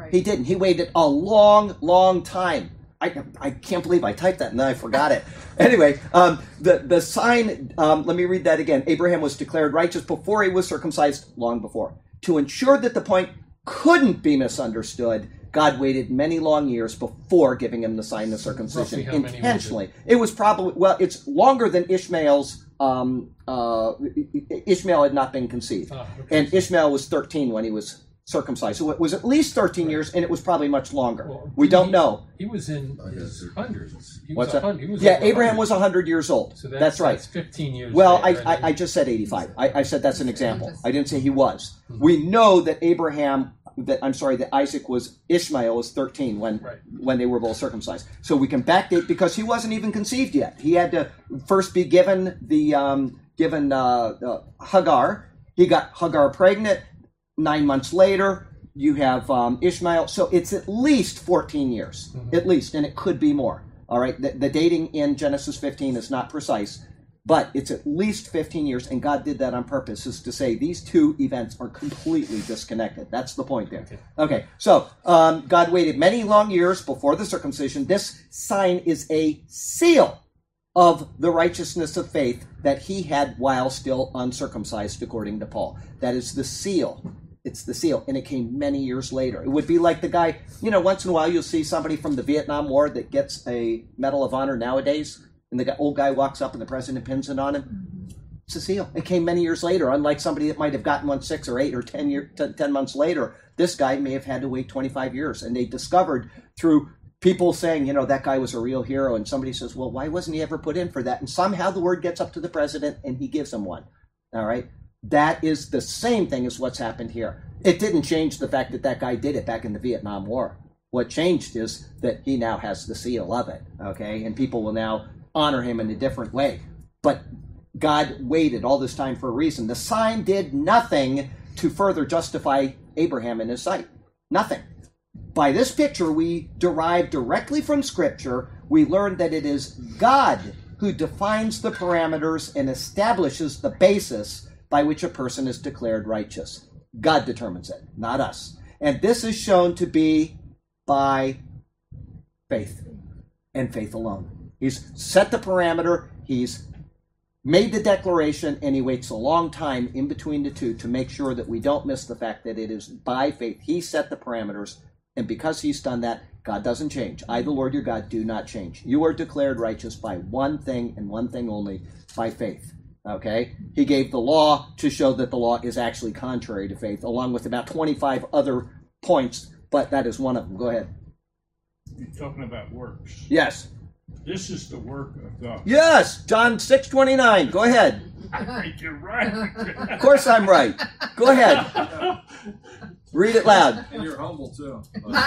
Right. He didn't. He waited a long, long time. I, I can't believe I typed that and then I forgot it. Anyway, um, the, the sign, um, let me read that again. Abraham was declared righteous before he was circumcised, long before. To ensure that the point couldn't be misunderstood, God waited many long years before giving him the sign of circumcision Roughly how many was it? intentionally. It was probably, well, it's longer than Ishmael's, um, uh, Ishmael had not been conceived. Ah, okay. And Ishmael was thirteen when he was circumcised. So it was at least thirteen years, and it was probably much longer. Well, We don't he- know. He was in his hundreds. He was What's a that? hun- he was Yeah, over Abraham one hundred. was one hundred years old. So that's, that's, right. That's fifteen years. Well, I, there, and I, then- I just said eighty-five. I, I said that's an example. I didn't say he was. We know that Abraham, that I'm sorry, that Isaac was, Ishmael was thirteen when Right. when they were both circumcised. So we can backdate because he wasn't even conceived yet. He had to first be given the um, given uh, uh, Hagar. He got Hagar pregnant. Nine months later, you have um, Ishmael. So it's at least fourteen years, at least, and it could be more. All right, the, the dating in Genesis fifteen is not precise, but it's at least fifteen years, and God did that on purpose, is to say these two events are completely disconnected. That's the point there. Okay. Okay, so um, God waited many long years before the circumcision. This sign is a seal of the righteousness of faith that he had while still uncircumcised, according to Paul. That is the seal. It's the seal, and it came many years later. It would be like the guy, you know, once in a while you'll see somebody from the Vietnam War that gets a Medal of Honor nowadays, and the guy, old guy walks up and the president pins it on him. It's a seal. It came many years later, unlike somebody that might have gotten one six or eight or ten, year, ten, ten months later. This guy may have had to wait twenty-five years, and they discovered through people saying, you know, that guy was a real hero, and somebody says, well, why wasn't he ever put in for that? And somehow the word gets up to the president, and he gives him one. All right? That is the same thing as what's happened here. It didn't change the fact that that guy did it back in the Vietnam War. What changed is that he now has the seal of it, okay? And people will now honor him in a different way. But God waited all this time for a reason. The sign did nothing to further justify Abraham in his sight. Nothing. By this picture, we derive directly from Scripture, we learn that it is God who defines the parameters and establishes the basis by which a person is declared righteous. God determines it, not us. And this is shown to be by faith, and faith alone. He's set the parameter, he's made the declaration, and he waits a long time in between the two to make sure that we don't miss the fact that it is by faith. He set the parameters, and because he's done that, God doesn't change. I, the Lord your God, do not change. You are declared righteous by one thing and one thing only, by faith. Okay? He gave the law to show that the law is actually contrary to faith, along with about twenty-five other points, but that is one of them. Go ahead. You're talking about works. Yes. This is the work of God. Yes! John six twenty-nine. Go ahead. I think you're right. Of course I'm right. Go ahead. Read it loud. And you're humble too.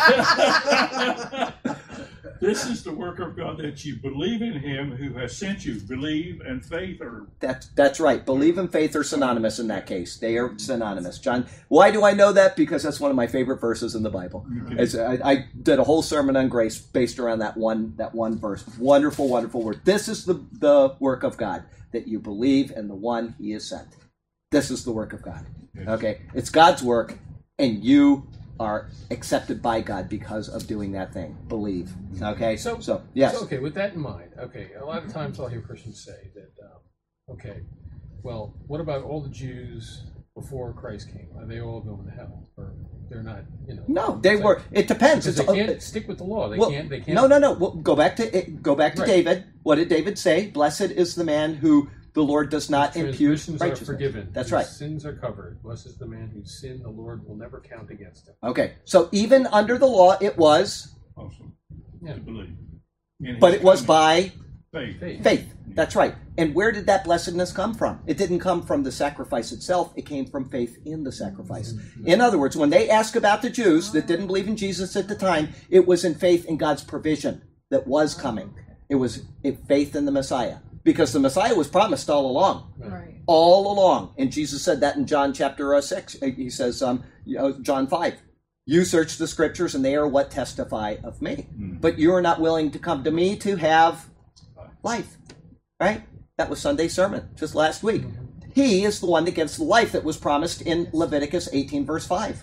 This is the work of God, that you believe in him who has sent you. Believe and faith are... That's, that's right. Believe and faith are synonymous in that case. They are synonymous. John, why do I know that? Because that's one of my favorite verses in the Bible. It's, I, I did a whole sermon on grace based around that one that one verse. Wonderful, wonderful word. This is the, the work of God, that you believe in the one he has sent. This is the work of God. Okay? It's God's work, and you are accepted by God because of doing that thing. Believe. Okay? So, so yes. So, okay, with that in mind, okay, a lot of times I'll hear Christians say that, um, okay, well, what about all the Jews before Christ came? Are they all going to hell? Or they're not, you know? No, they it's were. like- It depends. Because It's, they can't stick with the law. They well, can't. They can't. No, no, no. Well, go back to it. Go back to Right. David. What did David say? Blessed is the man who the Lord does not impute Transgressions are righteousness. forgiven. That's His right. Sins are covered. Blessed is the man whose sin the Lord will never count against him. Okay, so even under the law, it was, Also, Yeah. to believe. In but his it was coming. by Faith. Faith. faith. That's right. And where did that blessedness come from? It didn't come from the sacrifice itself. It came from faith in the sacrifice. In other words, when they ask about the Jews that didn't believe in Jesus at the time, it was in faith in God's provision that was coming. It was in faith in the Messiah. Because the Messiah was promised all along. Right. All along. And Jesus said that in John chapter uh, six. He says, um, you know, John five, you search the scriptures and they are what testify of me. But you are not willing to come to me to have life. Right? That was Sunday's sermon just last week. He is the one that gives the life that was promised in Leviticus eighteen verse five.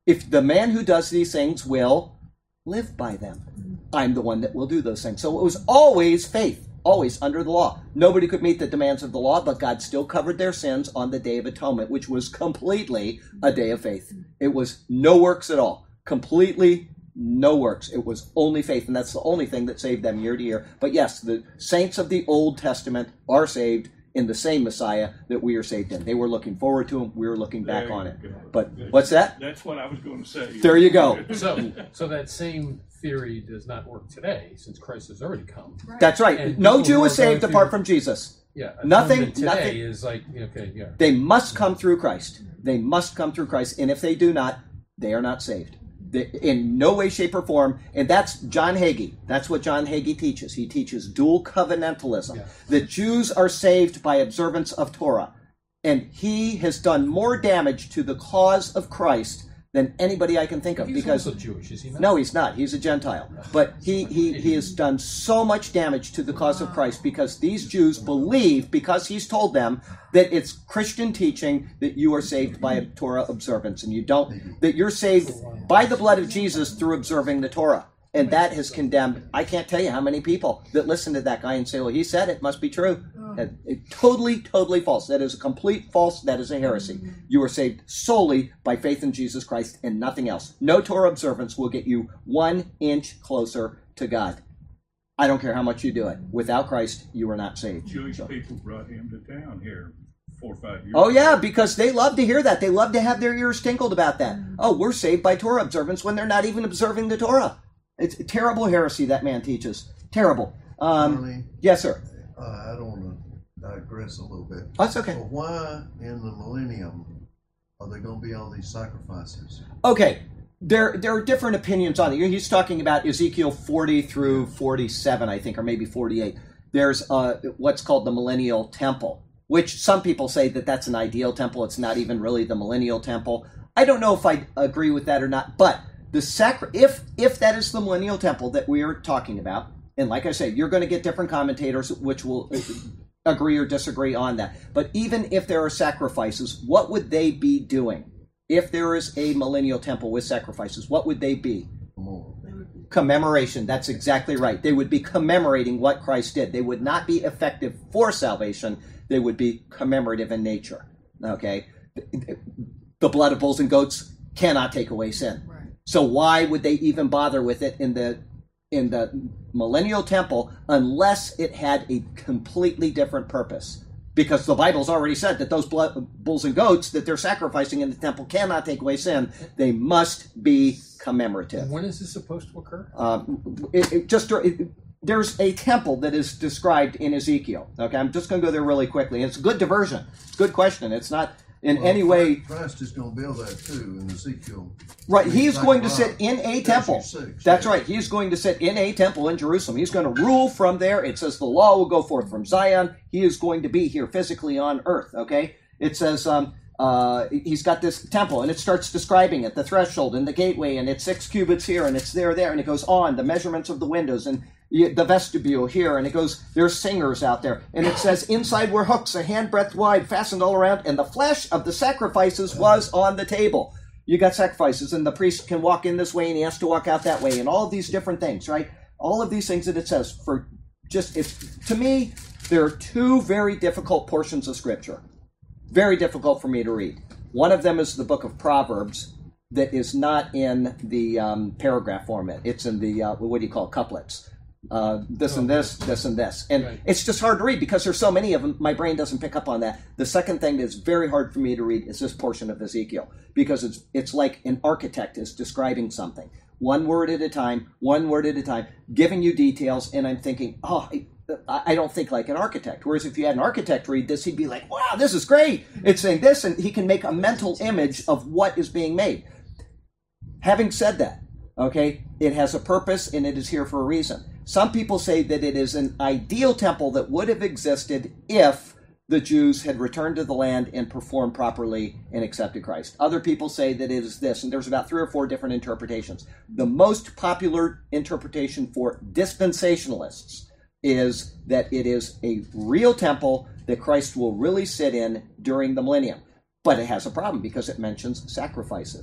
if the man who does these things will live by them, I'm the one that will do those things. So it was always faith, always under the law. Nobody could meet the demands of the law, but God still covered their sins on the Day of Atonement, which was completely a day of faith. It was no works at all. Completely no works. It was only faith, and that's the only thing that saved them year to year. But yes, the saints of the Old Testament are saved in the same Messiah that we are saved in. They were looking forward to him. We were looking back There on you it. go. But what's that? That's what I was going to say. There you go. So, so that same theory does not work today, since Christ has already come. That's right. And No people Jew who is are going saved apart through- from Jesus. Yeah, Nothing- atonement today nothing- is like, okay, yeah. They must come through Christ. They must come through Christ. And if they do not, they are not saved. They, in no way, shape, or form. And that's John Hagee. That's what John Hagee teaches. He teaches dual covenantalism. Yeah. The Jews are saved by observance of Torah. And he has done more damage to the cause of Christ than anybody I can think of. He's because also Jewish, is he not? No, he's not. He's a Gentile. But he, he, he has done so much damage to the cause of Christ because these Jews believe, because he's told them, that it's Christian teaching that you are saved by a Torah observance, and you don't, that you're saved by the blood of Jesus through observing the Torah. And that has condemned, I can't tell you how many people that listen to that guy and say, well, he said it, must be true. It, it, totally, totally false. That is a complete false. That is a heresy. You are saved solely by faith in Jesus Christ and nothing else. No Torah observance will get you one inch closer to God. I don't care how much you do it. Without Christ, you are not saved. Jewish people brought him to town here four or five years Oh, ago. yeah, because they love to hear that. They love to have their ears tinkled about that. Oh, we're saved by Torah observance when they're not even observing the Torah. It's a terrible heresy that man teaches. Terrible. Um, Charlie, yes, sir. uh, I don't want to digress a little bit. That's okay. So why in the millennium are there going to be all these sacrifices? Okay, there there are different opinions on it. He's talking about Ezekiel forty through forty-seven, I think, or maybe forty-eight. There's uh, what's called the millennial temple, which some people say that that's an ideal temple. It's not even really the millennial temple. I don't know if I agree with that or not, but the sacri- if if that is the millennial temple that we are talking about, and like I say, you're going to get different commentators which will agree or disagree on that. But even if there are sacrifices, what would they be doing? If there is a millennial temple with sacrifices, what would they be? Commemoration. That's exactly right. They would be commemorating what Christ did. They would not be effective for salvation. They would be commemorative in nature. Okay? The blood of bulls and goats cannot take away sin. Right. So why would they even bother with it in the in the millennial temple unless it had a completely different purpose? Because the Bible's already said that those blood, bulls and goats that they're sacrificing in the temple cannot take away sin. They must be commemorative. When is this supposed to occur? Um, it, it just it, there's a temple that is described in Ezekiel. Okay, I'm just going to go there really quickly. It's a good diversion. Good question. It's not in Well, any way Christ is going to build that too in Ezekiel. right. He's Like going to Rob. sit in a That's temple. your six, That's yeah. right. He's going to sit in a temple in Jerusalem. He's going to rule from there. It says the law will go forth from Zion. He is going to be here physically on earth. Okay. It says um, uh, he's got this temple, and it starts describing it, the threshold and the gateway, and it's six cubits here, and it's there, there, and it goes on, the measurements of the windows, and the vestibule here, and it goes, there's singers out there, and it says inside were hooks a handbreadth wide fastened all around, and the flesh of the sacrifices was on the table. You got sacrifices, and the priest can walk in this way and he has to walk out that way, and all of these different things, right? All of these things that it says for just, it's, to me, there are two very difficult portions of Scripture. Very difficult for me to read. One of them is the book of Proverbs that is not in the um, paragraph format. It's in the, uh, what do you call it, couplets. Uh, this and this, this and this. And Right. it's just hard to read because there's so many of them. My brain doesn't pick up on that. The second thing that's very hard for me to read is this portion of Ezekiel because it's it's like an architect is describing something. One word at a time, one word at a time, giving you details. And I'm thinking, oh, I, I don't think like an architect. Whereas if you had an architect read this, he'd be like, wow, this is great. It's saying this, and he can make a mental image of what is being made. Having said that, okay, it has a purpose and it is here for a reason. Some people say that it is an ideal temple that would have existed if the Jews had returned to the land and performed properly and accepted Christ. Other people say that it is this, and there's about three or four different interpretations. The most popular interpretation for dispensationalists is that it is a real temple that Christ will really sit in during the millennium. But it has a problem because it mentions sacrifices.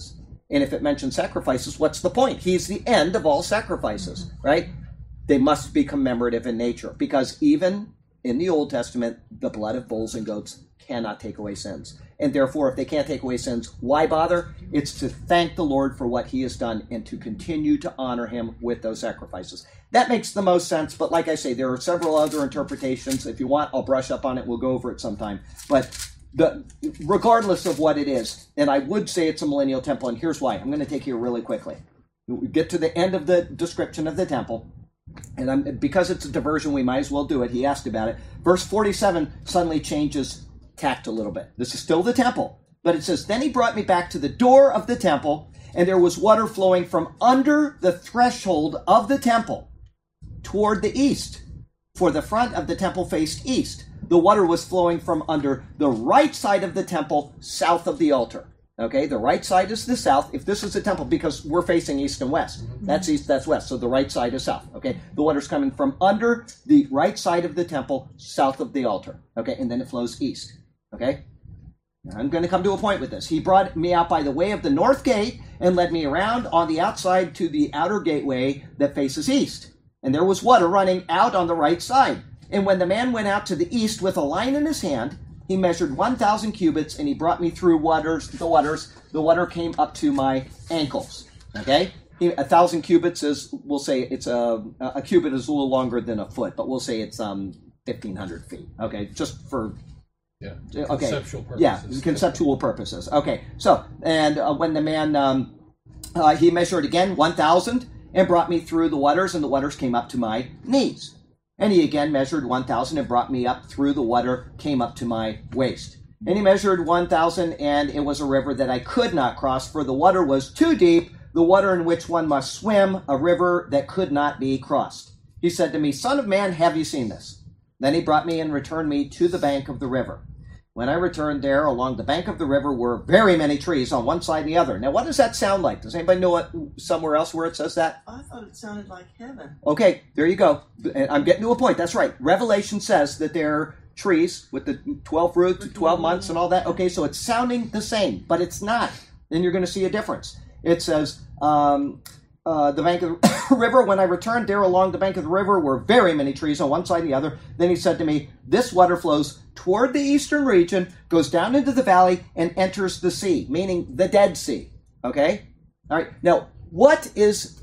And if it mentions sacrifices, what's the point? He's the end of all sacrifices, right? They must be commemorative in nature, because even in the Old Testament, the blood of bulls and goats cannot take away sins. And therefore, if they can't take away sins, why bother? It's to thank the Lord for what he has done and to continue to honor him with those sacrifices. That makes the most sense, but like I say, there are several other interpretations. If you want, I'll brush up on it. We'll go over it sometime. But the, regardless of what it is, and I would say it's a millennial temple, and here's why. I'm going to take you really quickly. We get to the end of the description of the temple. And I'm, because it's a diversion, we might as well do it. He asked about it. Verse forty-seven suddenly changes tact a little bit. This is still the temple, but it says, "Then he brought me back to the door of the temple, and there was water flowing from under the threshold of the temple toward the east, for the front of the temple faced east. The water was flowing from under the right side of the temple, south of the altar." Okay, the right side is the south. If this is the temple, because we're facing east and west. That's east, that's west. So the right side is south. Okay, the water's coming from under the right side of the temple, south of the altar. Okay, and then it flows east. Okay, now I'm going to come to a point with this. "He brought me out by the way of the north gate and led me around on the outside to the outer gateway that faces east. And there was water running out on the right side. And when the man went out to the east with a line in his hand, he measured one thousand cubits, and he brought me through waters, the waters. The water came up to my ankles." Okay? He, a thousand cubits is, we'll say it's a, a cubit is a little longer than a foot, but we'll say it's um fifteen hundred feet. Okay? Just for, Yeah. okay. Conceptual purposes. Yeah, conceptual purposes. Okay. So, and uh, when the man, um, uh, he measured again one thousand and brought me through the waters, and the waters came up to my knees. And he again measured one thousand and brought me up through the water, came up to my waist. And he measured one thousand, and it was a river that I could not cross, for the water was too deep, the water in which one must swim, a river that could not be crossed. He said to me, "Son of man, have you seen this?" Then he brought me and returned me to the bank of the river. When I returned there, along the bank of the river were very many trees on one side and the other. Now, what does that sound like? Does anybody know what, somewhere else where it says that? I thought it sounded like heaven. Okay, there you go. I'm getting to a point. That's right. Revelation says that there are trees with the twelve roots, twelve months and all that. Okay, so it's sounding the same, but it's not. Then you're going to see a difference. It says, um, uh, the bank of the river, when I returned there along the bank of the river were very many trees on one side and the other. Then he said to me, "This water flows toward the eastern region, goes down into the valley, and enters the sea," meaning the Dead Sea. Okay? All right. Now, what is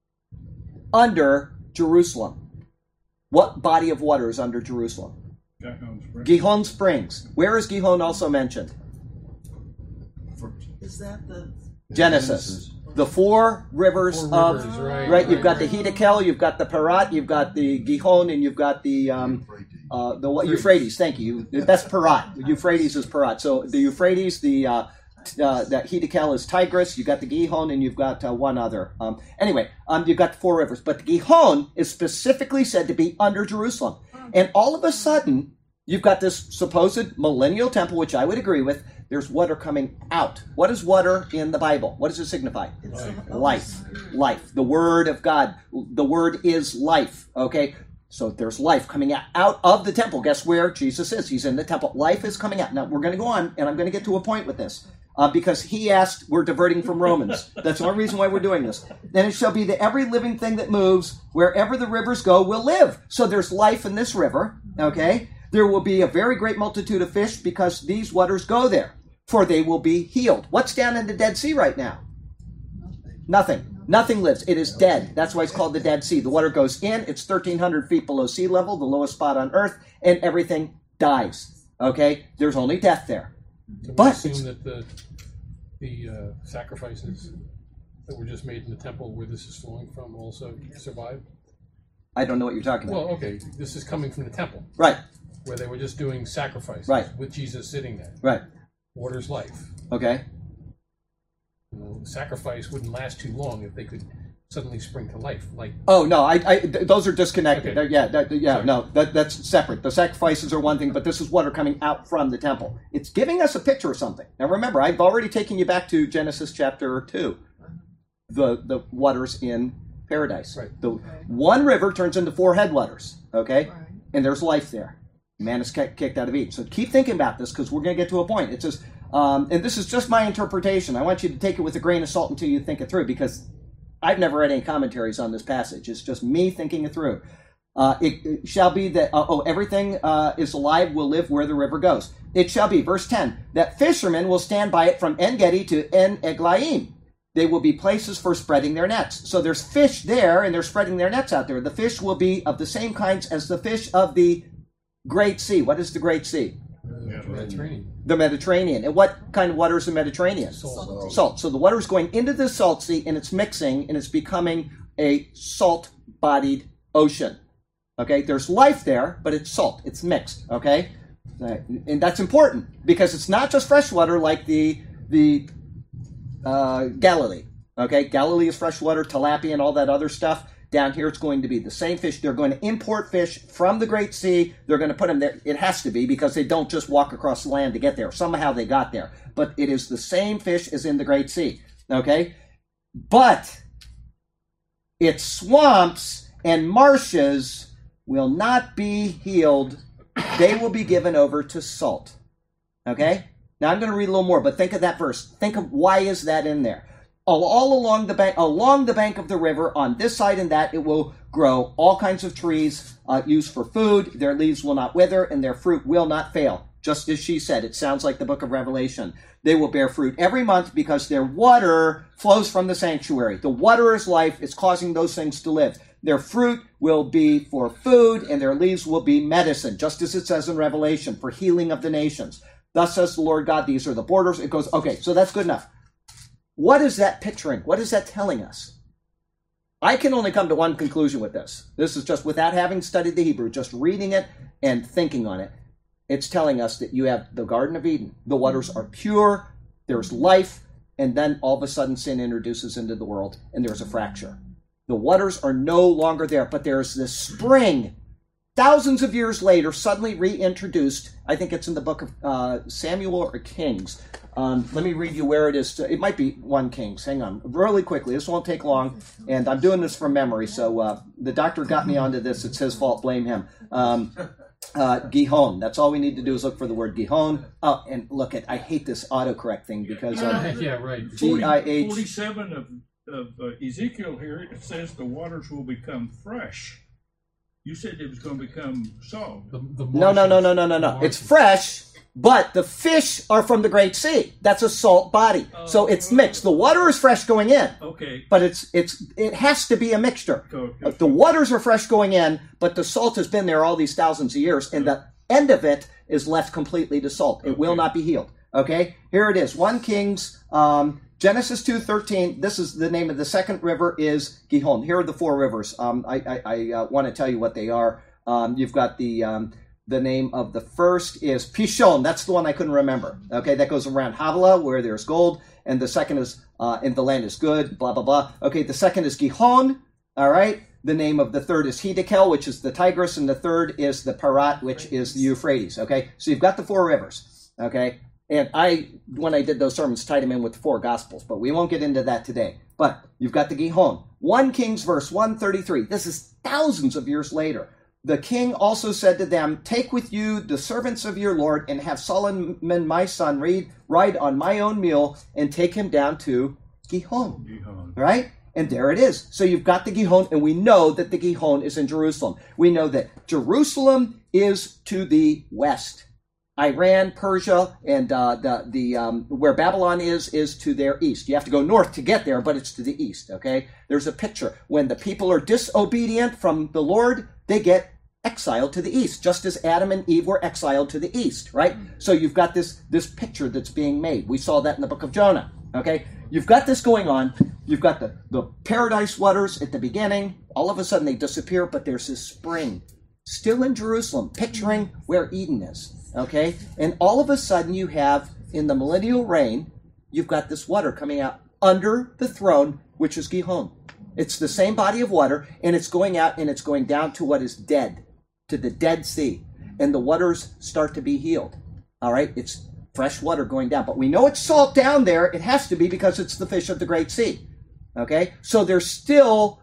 under Jerusalem? What body of water is under Jerusalem? Gihon Springs. Gihon Springs. Where is Gihon also mentioned? Is that the Genesis. The four rivers Four of, rivers, right, right? You've got right. the Hiddekel, you've got the Parat, you've got the Gihon, and you've got the um, uh, the what, Euphrates. Thank you. That's Parat. Euphrates is Parat. So the Euphrates, the uh, uh, the Hiddekel is Tigris. You've got the Gihon, and you've got uh, one other. Um, anyway, um, you've got the four rivers, but the Gihon is specifically said to be under Jerusalem, and all of a sudden you've got this supposed millennial temple, which I would agree with. There's water coming out. What is water in the Bible? What does it signify? Life. Life. Life. The Word of God. The Word is life. Okay? So there's life coming out, out of the temple. Guess where Jesus is? He's in the temple. Life is coming out. Now, we're going to go on, and I'm going to get to a point with this. Uh, because he asked, we're diverting from Romans. That's the only reason why we're doing this. "Then it shall be that every living thing that moves, wherever the rivers go, will live." So there's life in this river. Okay? "There will be a very great multitude of fish because these waters go there, for they will be healed." What's down in the Dead Sea right now? Nothing. Nothing lives. It is dead. That's why it's called the Dead Sea. The water goes in. It's thirteen hundred feet below sea level, the lowest spot on earth, and everything dies. Okay? There's only death there. So we But- assume that the the uh, sacrifices that were just made in the temple, where this is flowing from, also survived. I don't know what you're talking about. Well, okay, this is coming from the temple, Right. where they were just doing sacrifices, Right. with Jesus sitting there. Right. Water's life. Okay. You know, the sacrifice wouldn't last too long if they could suddenly spring to life. Like, Oh no, I, I th- those are disconnected. Okay. They're- Yeah, that, yeah, Sorry. no, that, that's separate. The sacrifices are one thing, but this is water coming out from the temple. It's giving us a picture of something. Now remember, I've already taken you back to Genesis chapter two, the the waters in paradise. Right. The one river turns into four headwaters. Okay, Right. and there's life there. Man is ki- kicked out of Eden. So keep thinking about this because we're going to get to a point. It says, Um, and this is just my interpretation. I want you to take it with a grain of salt until you think it through, because I've never read any commentaries on this passage. It's just me thinking it through. Uh, it, it shall be that, uh, oh, everything uh, is alive will live where the river goes. It shall be, verse ten, that fishermen will stand by it from En-Gedi to En-Eglaim. They will be places for spreading their nets. So there's fish there, and they're spreading their nets out there. The fish will be of the same kinds as the fish of the Great Sea. What is the Great Sea? Mediterranean. The Mediterranean. And what kind of water is the Mediterranean? Salt. Salt. So the water is going into the salt sea, and it's mixing, and it's becoming a salt-bodied ocean. Okay? There's life there, but it's salt. It's mixed. Okay? And that's important, because it's not just fresh water like the the uh, Galilee. Okay? Galilee is fresh water, tilapia, and all that other stuff. Down here, it's going to be the same fish. They're going to import fish from the Great Sea. They're going to put them there. It has to be, because they don't just walk across the land to get there. Somehow they got there. But it is the same fish as in the Great Sea. Okay? But its swamps and marshes will not be healed. They will be given over to salt. Okay? Now I'm going to read a little more, but think of that verse. Think of why is that in there. All, all along the bank, along the bank of the river, on this side and that, it will grow all kinds of trees uh, used for food. Their leaves will not wither, and their fruit will not fail. Just as she said, it sounds like the book of Revelation. They will bear fruit every month because their water flows from the sanctuary. The water is life. It's causing those things to live. Their fruit will be for food, and their leaves will be medicine, just as it says in Revelation, for healing of the nations. Thus says the Lord God, these are the borders. It goes, okay, so that's good enough. What is that picturing? What is that telling us? I can only come to one conclusion with this. This is just without having studied the Hebrew, just reading it and thinking on it. It's telling us that you have the Garden of Eden. The waters are pure, there's life, and then all of a sudden sin introduces into the world, and there's a fracture. The waters are no longer there, but there's this spring, thousands of years later, suddenly reintroduced. I think it's in the book of uh, Samuel or Kings. Um, let me read you where it is. It might be one Kings. Hang on. Really quickly. This won't take long. And I'm doing this from memory. So uh, the doctor got me onto this. It's his fault. Blame him. Um, uh, Gihon. That's all we need to do is look for the word Gihon. Oh, and look at, I hate this autocorrect thing because um, Yeah, right. G I H. forty-seven of, of uh, Ezekiel here, it says the waters will become fresh. You said it was going to become salt. The, the No, no, no, no, no, no, no. marshes. It's fresh, but the fish are from the Great Sea. That's a salt body. So it's mixed. The water is fresh going in, Okay. but it's it's it has to be a mixture. Okay. The waters are fresh going in, but the salt has been there all these thousands of years, and the end of it is left completely to salt. It will Okay. not be healed. Okay? Here it is. First Kings, um, Genesis two thirteen. This is the name of the second river is Gihon. Here are the four rivers. Um, I, I, I uh, want to tell you what they are. Um, you've got the um, the name of the first is Pishon. That's the one I couldn't remember. Okay, that goes around Havilah where there's gold, and the second is uh, and the land is good. Blah blah blah. Okay, the second is Gihon. All right. The name of the third is Hiddekel, which is the Tigris, and the third is the Parat, which is the Euphrates. Okay, so you've got the four rivers. Okay. And I, when I did those sermons, tied them in with the four Gospels, but we won't get into that today. But you've got the Gihon. First Kings verse one thirty-three. This is thousands of years later. The king also said to them, take with you the servants of your Lord and have Solomon my son read, ride on my own mule and take him down to Gihon. Gihon. Right? And there it is. So you've got the Gihon, and we know that the Gihon is in Jerusalem. We know that Jerusalem is to the west. Iran, Persia, and uh, the the um, where Babylon is is to their east. You have to go north to get there, but it's to the east. Okay, there's a picture when the people are disobedient from the Lord, they get exiled to the east, just as Adam and Eve were exiled to the east. Right. So you've got this this picture that's being made. We saw that in the book of Jonah. Okay, you've got this going on. You've got the the paradise waters at the beginning. All of a sudden they disappear, but there's this spring still in Jerusalem, picturing where Eden is. Okay? And all of a sudden you have, in the millennial reign, you've got this water coming out under the throne, which is Gihon. It's the same body of water, and it's going out and it's going down to what is dead, to the Dead Sea. And the waters start to be healed. All right? It's fresh water going down. But we know it's salt down there. It has to be because it's the fish of the Great Sea. Okay? So there's still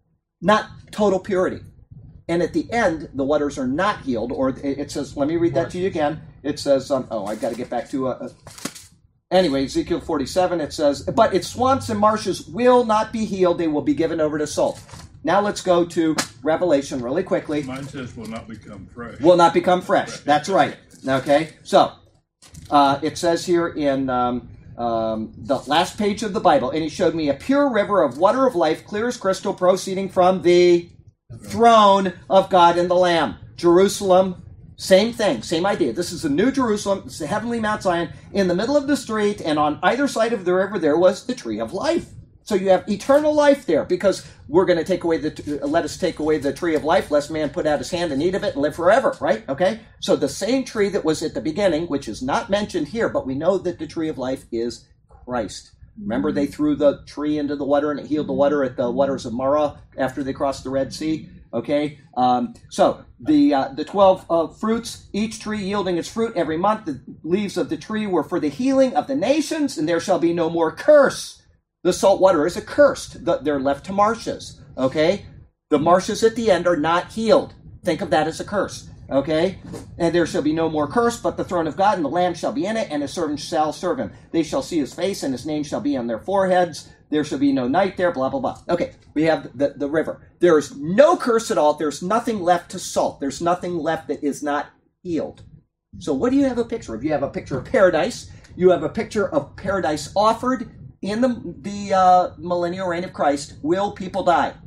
not total purity. And at the end, the waters are not healed, or it says, let me read that to you again. It says, um, oh, I got to get back to, uh, Anyway, Ezekiel forty-seven, it says, but its swamps and marshes will not be healed. They will be given over to salt. Now let's go to Revelation really quickly. Mine says will not become fresh. Will not become fresh. That's right. Okay, so uh, it says here in um, um, the last page of the Bible, and he showed me a pure river of water of life, clear as crystal, proceeding from the throne of God and the Lamb. Jerusalem, same thing, same idea. This is the New Jerusalem, it's the heavenly Mount Zion. In the middle of the street, and on either side of the river, there was the tree of life. So you have eternal life there, because we're going to take away the, let us take away the tree of life, lest man put out his hand and eat of it and live forever, right? Okay? So the same tree that was at the beginning, which is not mentioned here, but we know that the tree of life is Christ. Remember, they threw the tree into the water and it healed the water at the waters of Marah after they crossed the Red Sea. Okay, um, so the uh, the twelve uh, fruits, each tree yielding its fruit every month. The leaves of the tree were for the healing of the nations, and there shall be no more curse. The salt water is accursed. The, they're left to marshes. Okay, the marshes at the end are not healed. Think of that as a curse. Okay, and there shall be no more curse, but the throne of God and the Lamb shall be in it, and his servants shall serve him. They shall see his face, and his name shall be on their foreheads. There shall be no night there, blah, blah, blah. Okay, we have the, the river. There is no curse at all. There's nothing left to salt. There's nothing left that is not healed. So what do you have a picture of? You have a picture of paradise. You have a picture of paradise offered in the, the uh, millennial reign of Christ. Will people die?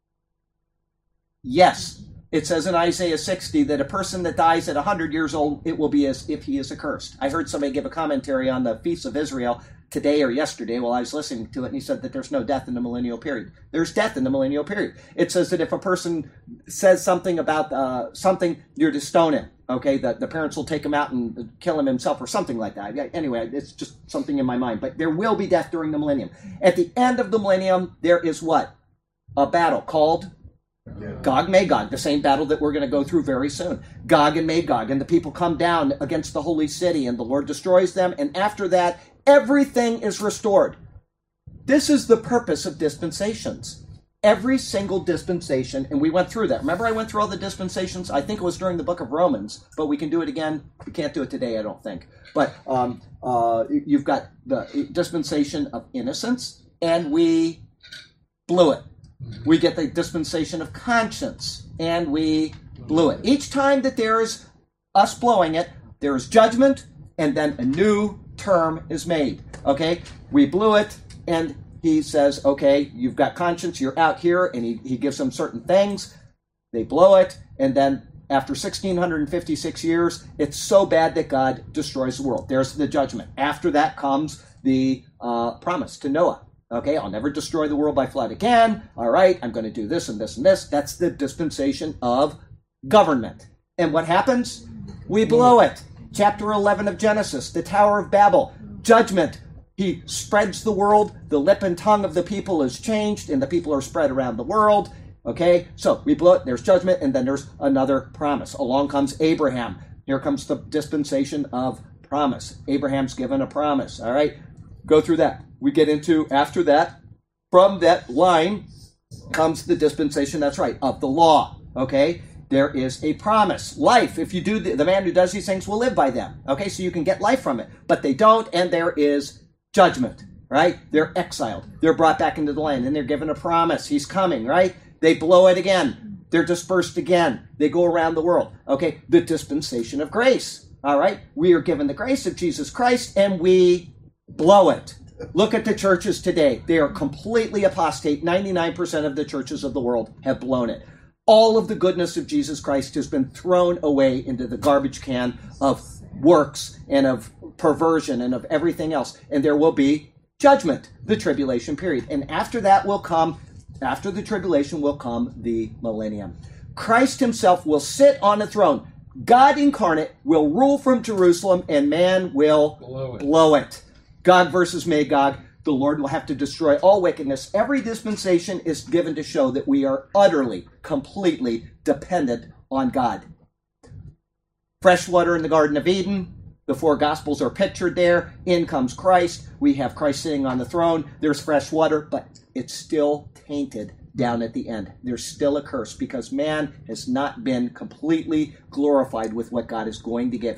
Yes. It says in Isaiah sixty that a person that dies at one hundred years old, it will be as if he is accursed. I heard somebody give a commentary on the Feast of Israel today or yesterday while I was listening to it, and he said that there's no death in the millennial period. There's death in the millennial period. It says that if a person says something about uh, something, you're to stone him. Okay, the, the parents will take him out and kill him himself or something like that. Anyway, it's just something in my mind. But there will be death during the millennium. At the end of the millennium, there is what? A battle called Yeah. Gog Magog, the same battle that we're going to go through very soon. Gog and Magog, and the people come down against the holy city, and the Lord destroys them, and after that, everything is restored. This is the purpose of dispensations. Every single dispensation, and we went through that. Remember I went through all the dispensations? I think it was during the book of Romans, but we can do it again. We can't do it today, I don't think. But um, uh, you've got the dispensation of innocence, and we blew it. We get the dispensation of conscience, and we blew it. Each time that there is us blowing it, there is judgment, and then a new term is made. Okay? We blew it, and he says, okay, you've got conscience, you're out here, and he, he gives them certain things. They blow it, and then after one thousand six hundred fifty-six years, it's so bad that God destroys the world. There's the judgment. After that comes the uh, promise to Noah. Okay, I'll never destroy the world by flood again. All right, I'm going to do this and this and this. That's the dispensation of government. And what happens? We blow it. Chapter eleven of Genesis, the Tower of Babel, judgment. He spreads the world. The lip and tongue of the people is changed, and the people are spread around the world. Okay, so we blow it. There's judgment, and then there's another promise. Along comes Abraham. Here comes the dispensation of promise. Abraham's given a promise. All right, go through that. We get into, after that, from that line comes the dispensation, that's right, of the law. Okay, there is a promise. Life, if you do, the, the man who does these things will live by them. Okay, so you can get life from it. But they don't, and there is judgment, right? They're exiled. They're brought back into the land, and they're given a promise. He's coming, right? They blow it again. They're dispersed again. They go around the world. Okay, the dispensation of grace. All right, we are given the grace of Jesus Christ, and we blow it. Look at the churches today. They are completely apostate. ninety-nine percent of the churches of the world have blown it. All of the goodness of Jesus Christ has been thrown away into the garbage can of works and of perversion and of everything else. And there will be judgment, the tribulation period. And after that will come, after the tribulation will come the millennium. Christ himself will sit on the throne. God incarnate will rule from Jerusalem, and man will blow it. Blow it. Gog versus Magog. The Lord will have to destroy all wickedness. Every dispensation is given to show that we are utterly, completely dependent on God. Fresh water in the Garden of Eden. The four Gospels are pictured there. In comes Christ. We have Christ sitting on the throne. There's fresh water, but it's still tainted down at the end. There's still a curse because man has not been completely glorified with what God is going to give him.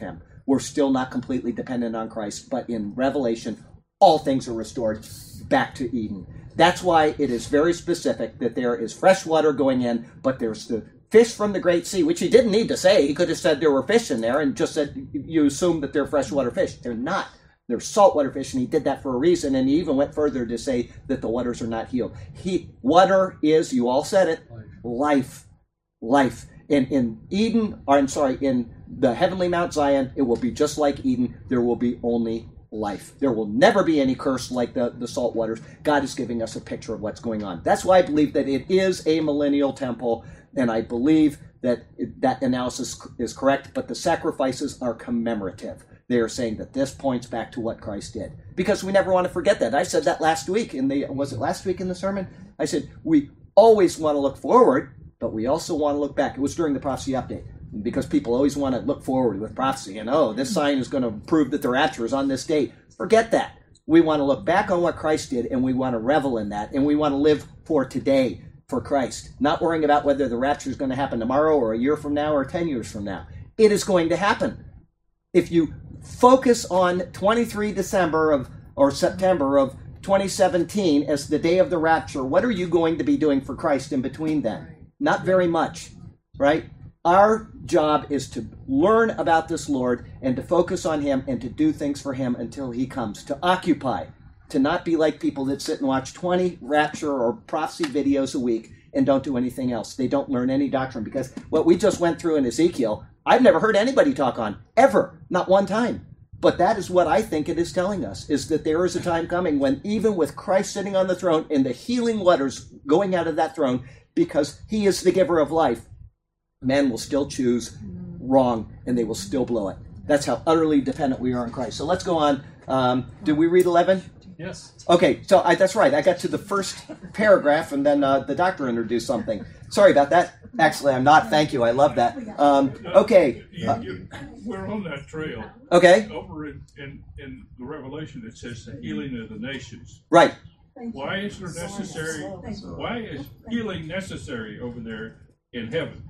we're still not completely dependent on Christ. But in Revelation, all things are restored back to Eden. That's why it is very specific that there is fresh water going in, but there's the fish from the great sea, which he didn't need to say. He could have said there were fish in there and just said you assume that they're freshwater fish. They're not. They're saltwater fish, and he did that for a reason, and he even went further to say that the waters are not healed. He, water is, you all said it, life. Life. In, in Eden, or I'm sorry, in the heavenly Mount Zion, it will be just like Eden. There will be only life. There will never be any curse like the, the salt waters. God is giving us a picture of what's going on. That's why I believe that it is a millennial temple, and I believe that it, that analysis is correct, but the sacrifices are commemorative. They are saying that this points back to what Christ did. Because we never want to forget that. I said that last week in the, was it last week in the sermon? I said, we always want to look forward, but we also want to look back. It was during the prophecy update. Because people always want to look forward with prophecy and, oh, this sign is going to prove that the rapture is on this date. Forget that. We want to look back on what Christ did, and we want to revel in that, and we want to live for today for Christ, not worrying about whether the rapture is going to happen tomorrow or a year from now or ten years from now. It is going to happen. If you focus on twenty-third of December of or September of twenty seventeen as the day of the rapture, what are you going to be doing for Christ in between then? Not very much, right? Our job is to learn about this Lord and to focus on him and to do things for him until he comes, to occupy, to not be like people that sit and watch twenty rapture or prophecy videos a week and don't do anything else. They don't learn any doctrine, because what we just went through in Ezekiel, I've never heard anybody talk on, ever, not one time. But that is what I think it is telling us, is that there is a time coming when even with Christ sitting on the throne and the healing waters going out of that throne, because he is the giver of life, men will still choose wrong, and they will still blow it. That's how utterly dependent we are on Christ. So let's go on. Um, did we read eleven? Yes. Okay, so I, that's right. I got to the first paragraph, and then uh, the doctor introduced something. Sorry about that. Actually, I'm not. Thank you. I love that. Um, okay. You, you, we're on that trail. Okay. Over in, in, in the Revelation, it says the healing of the nations. Right. Why is there necessary? Why is healing necessary over there in heaven?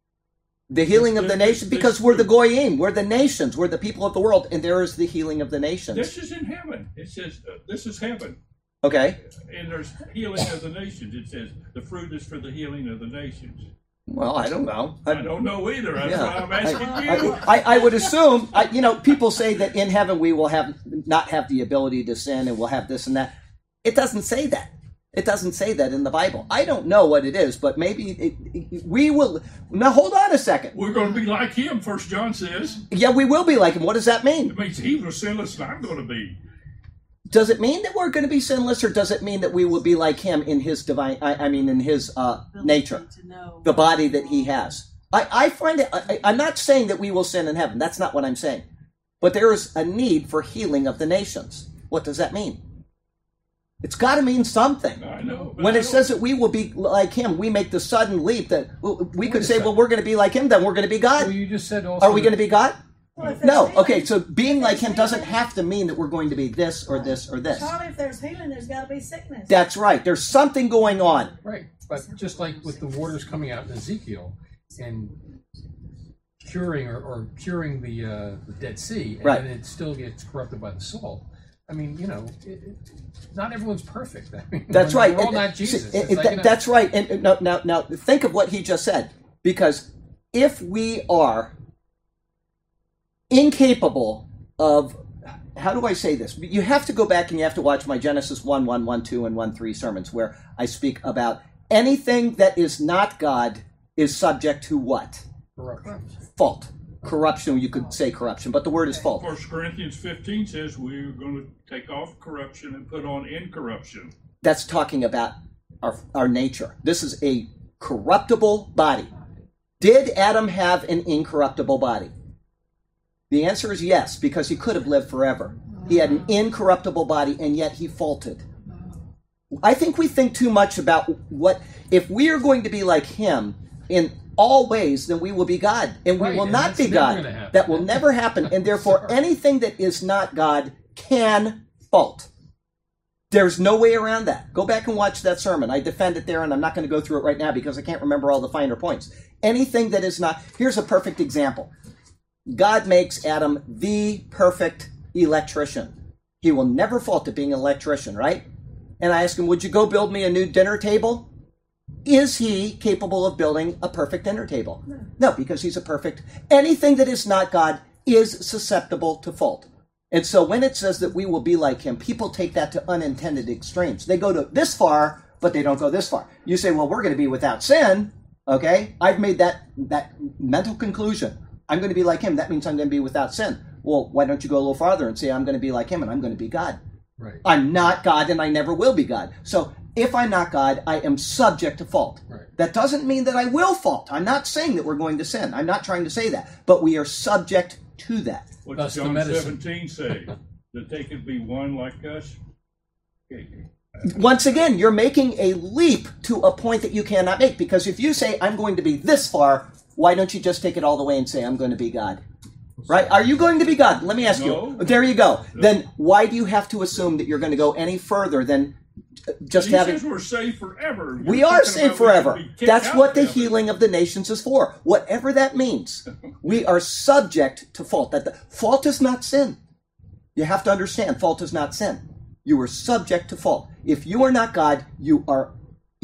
The healing of the nation, because we're the goyim, we're the nations, we're the people of the world, and there is the healing of the nations. This is in heaven. It says uh, this is heaven. Okay. And there's healing of the nations. It says the fruit is for the healing of the nations. Well, I don't know. I, I don't know either. That's yeah. why I'm asking I, you. I, I, I would assume, I, you know, people say that in heaven we will have not have the ability to sin and we'll have this and that. It doesn't say that. It doesn't say that in the Bible. I don't know what it is, but maybe it, it, we will. Now, hold on a second. We're going to be like him, First John says. Yeah, we will be like him. What does that mean? It means he was sinless and I'm going to be. Does it mean that we're going to be sinless, or does it mean that we will be like him in his divine, I, I mean, in his uh, nature, the body that he has? I, I find it, I, I'm not saying that we will sin in heaven. That's not what I'm saying. But there is a need for healing of the nations. What does that mean? It's got to mean something. I know. When it says that we will be like him, we make the sudden leap that we could say, well, we're going to be like him, then we're going to be God. Well, you just said also. Are we going to be God? Well, if No. there's Okay, healing- so being if like there's him doesn't healing- have to mean that we're going to be this or this or this. Charlie, if there's healing, there's got to be sickness. That's right. There's something going on. Right, but just like with the waters coming out in Ezekiel and curing or, or curing the uh, the Dead Sea, and Right. then it still gets corrupted by the salt. I mean, you know, it, it, not everyone's perfect. I mean, That's we're, right. We're all And- not Jesus. see, It's and like, that- you know, that's right. And and now, now, now, think of what he just said. Because if we are incapable of, how do I say this? You have to go back and you have to watch my Genesis one, one, one, two, and one, three sermons where I speak about anything that is not God is subject to what? corruption. Fault. Corruption, you could say corruption, but the word is fault. First Corinthians fifteen says we're going to take off corruption and put on incorruption. That's talking about our, our nature. This is a corruptible body. Did Adam have an incorruptible body? The answer is yes, because he could have lived forever. He had an incorruptible body, and yet he faulted. I think we think too much about what, if we are going to be like him in all ways, then we will be God, and we Right, will and not that's be never God. gonna happen. That will never happen, and therefore Sorry. anything that is not God can fault. There's no way around that. Go back and watch that sermon. I defend it there, and I'm not going to go through it right now because I can't remember all the finer points. Anything that is not... Here's a perfect example. God makes Adam the perfect electrician. He will never fault at being an electrician, right? And I ask him, would you go build me a new dinner table? Is he capable of building a perfect dinner table? No, no, because he's a perfect. Anything that is not God is susceptible to fault. And so when it says that we will be like him, people take that to unintended extremes. They go to this far, but they don't go this far. You say, well, we're going to be without sin. Okay, I've made that, that mental conclusion. I'm going to be like him. That means I'm going to be without sin. Well, why don't you go a little farther and say I'm going to be like him and I'm going to be God? Right. I'm not God and I never will be God. So if I'm not God, I am subject to fault. Right. That doesn't mean that I will fault. I'm not saying that we're going to sin. I'm not trying to say that. But we are subject to that. What That's does the John medicine. seventeen say? That they could be one like us? Okay. Once again, you're making a leap to a point that you cannot make. Because if you say, I'm going to be this far, why don't you just take it all the way and say, I'm going to be God? Right? Are you going to be God? Let me ask No. you. There you go. Then why do you have to assume that you're going to go any further than just he having... says we're saved forever. We You're are talking saved about we forever. can be kicked That's out what the of heaven. healing of the nations is for. Whatever that means. We are subject to fault. That the, fault is not sin. You have to understand, fault is not sin. You are subject to fault. If you are not God, you are...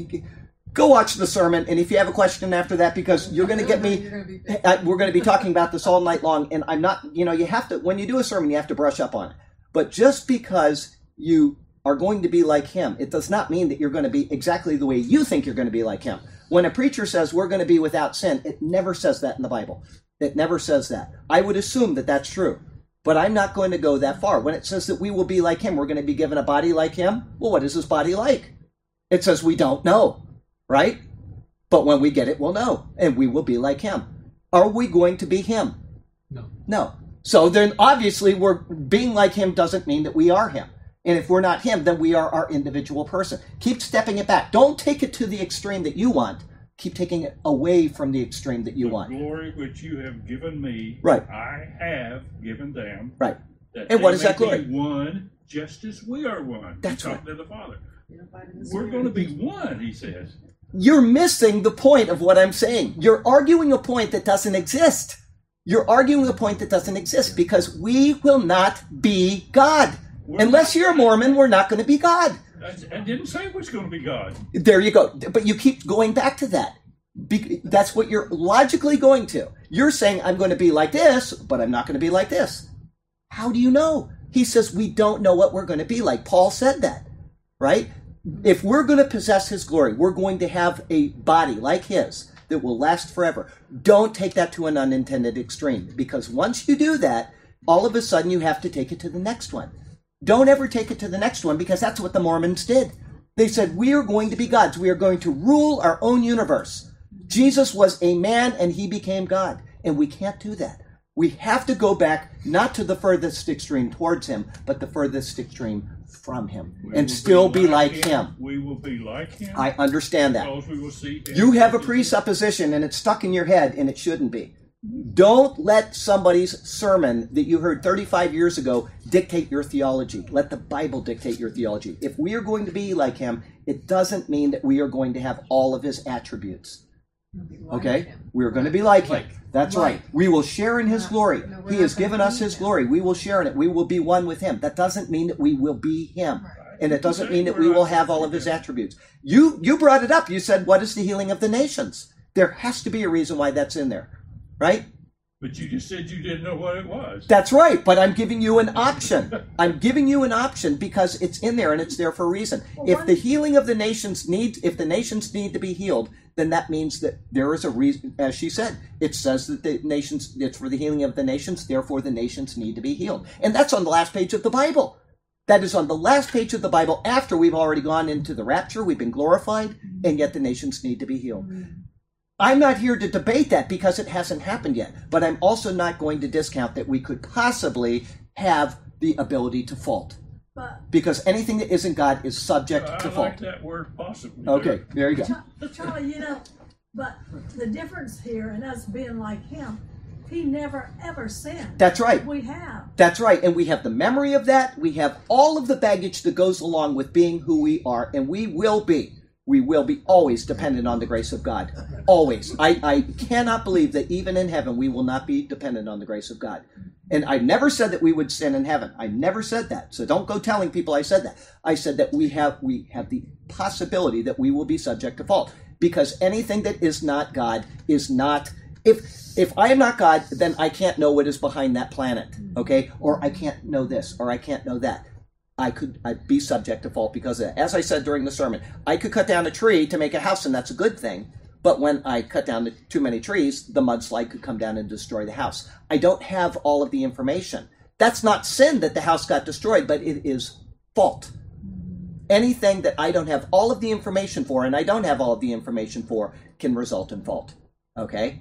Go watch the sermon, and if you have a question after that, because you're going to get me... I- We're going to be talking about this all night long, and I'm not... You know, you have to... When you do a sermon, you have to brush up on it. But just because you are going to be like him, it does not mean that you're going to be exactly the way you think you're going to be like him. When a preacher says we're going to be without sin, it never says that in the Bible. It never says that. I would assume that that's true. But I'm not going to go that far. When it says that we will be like him, we're going to be given a body like him. Well, what is his body like? It says we don't know, right? But when we get it, we'll know. And we will be like him. Are we going to be him? No. No. So then obviously we're being like him doesn't mean that we are him. And if we're not him, then we are our individual person. Keep stepping it back. Don't take it to the extreme that you want. Keep taking it away from the extreme that you The want. glory which you have given me, Right. I have given them. Right. That And they what is may that glory? be one, just as we are one. That's He's right. talking to the Father. We're going to be one, he says. You're missing the point of what I'm saying. You're arguing a point that doesn't exist. You're arguing a point that doesn't exist because we will not be God. We're Unless not- you're a Mormon, we're not going to be God. I, I didn't say it was going to be God. There you go. But you keep going back to that. Be- that's what you're logically going to. You're saying, I'm going to be like this, but I'm not going to be like this. How do you know? He says, we don't know what we're going to be like. Paul said that, right? If we're going to possess his glory, we're going to have a body like his that will last forever. Don't take that to an unintended extreme, because once you do that, all of a sudden you have to take it to the next one. Don't ever take it to the next one, because that's what the Mormons did. They said, we are going to be gods. We are going to rule our own universe. Jesus was a man and he became God. And we can't do that. We have to go back, not to the furthest extreme towards him, but the furthest extreme from him. We And will still be like him. We will be like him. I understand that. Because we will see him. You have a presupposition and it's stuck in your head and it shouldn't be. Don't let somebody's sermon that you heard thirty-five years ago dictate your theology. Let the Bible dictate your theology. If we are going to be like him, it doesn't mean that we are going to have all of his attributes. Okay? We're going to be like him. That's right. We will share in his glory. He has given us his glory. We will share in it. We will be one with him. That doesn't mean that we will be him. And it doesn't mean that we will have all of his attributes. You you brought it up. You said, what is the healing of the nations? There has to be a reason why that's in there. Right? But you just said you didn't know what it was. That's right, but I'm giving you an option. I'm giving you an option because it's in there and it's there for a reason. If the healing of the nations need, if the nations need to be healed, then that means that there is a reason, as she said, it says that the nations, it's for the healing of the nations, therefore the nations need to be healed. And that's on the last page of the Bible. That is on the last page of the Bible after we've already gone into the rapture, we've been glorified, and yet the nations need to be healed. I'm not here to debate that because it hasn't happened yet, but I'm also not going to discount that we could possibly have the ability to fault. But Because anything that isn't God is subject I to like fault. that word possibly. Okay, there you go. Char- Charlie, you know, but the difference here and us being like him, he never ever sinned. That's right. We have. That's right. And we have the memory of that. We have all of the baggage that goes along with being who we are, and we will be. we will be always dependent on the grace of God. Always. I, I cannot believe that even in heaven we will not be dependent on the grace of God. And I never said that we would sin in heaven. I never said that. So don't go telling people I said that. I said that we have we have the possibility that we will be subject to fault. Because anything that is not God is not, if if I am not God, then I can't know what is behind that planet, okay? Or I can't know this, or I can't know that. I could I'd be subject to fault because of that. As I said during the sermon, I could cut down a tree to make a house, and that's a good thing. But when I cut down the, too many trees, the mudslide could come down and destroy the house. I don't have all of the information. That's not sin that the house got destroyed, but it is fault. Anything that I don't have all of the information for, and I don't have all of the information for, can result in fault. Okay?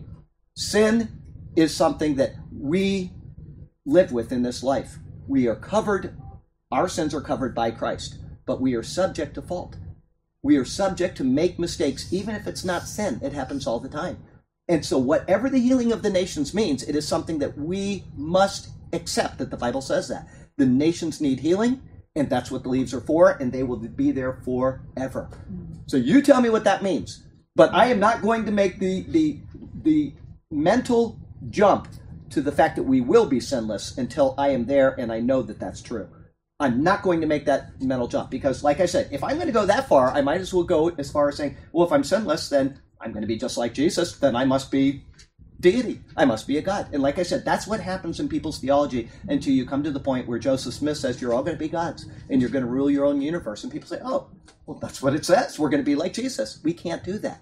Sin is something that we live with in this life. We are covered, our sins are covered by Christ, but we are subject to fault. We are subject to make mistakes, even if it's not sin. It happens all the time. And so whatever the healing of the nations means, it is something that we must accept, that the Bible says that. The nations need healing, and that's what the leaves are for, and they will be there forever. So you tell me what that means. But I am not going to make the the the mental jump to the fact that we will be sinless until I am there and I know that that's true. I'm not going to make that mental jump because, like I said, if I'm going to go that far, I might as well go as far as saying, well, if I'm sinless, then I'm going to be just like Jesus, then I must be deity. I must be a God. And like I said, that's what happens in people's theology until you come to the point where Joseph Smith says you're all going to be gods and you're going to rule your own universe. And people say, oh, well, that's what it says. We're going to be like Jesus. We can't do that.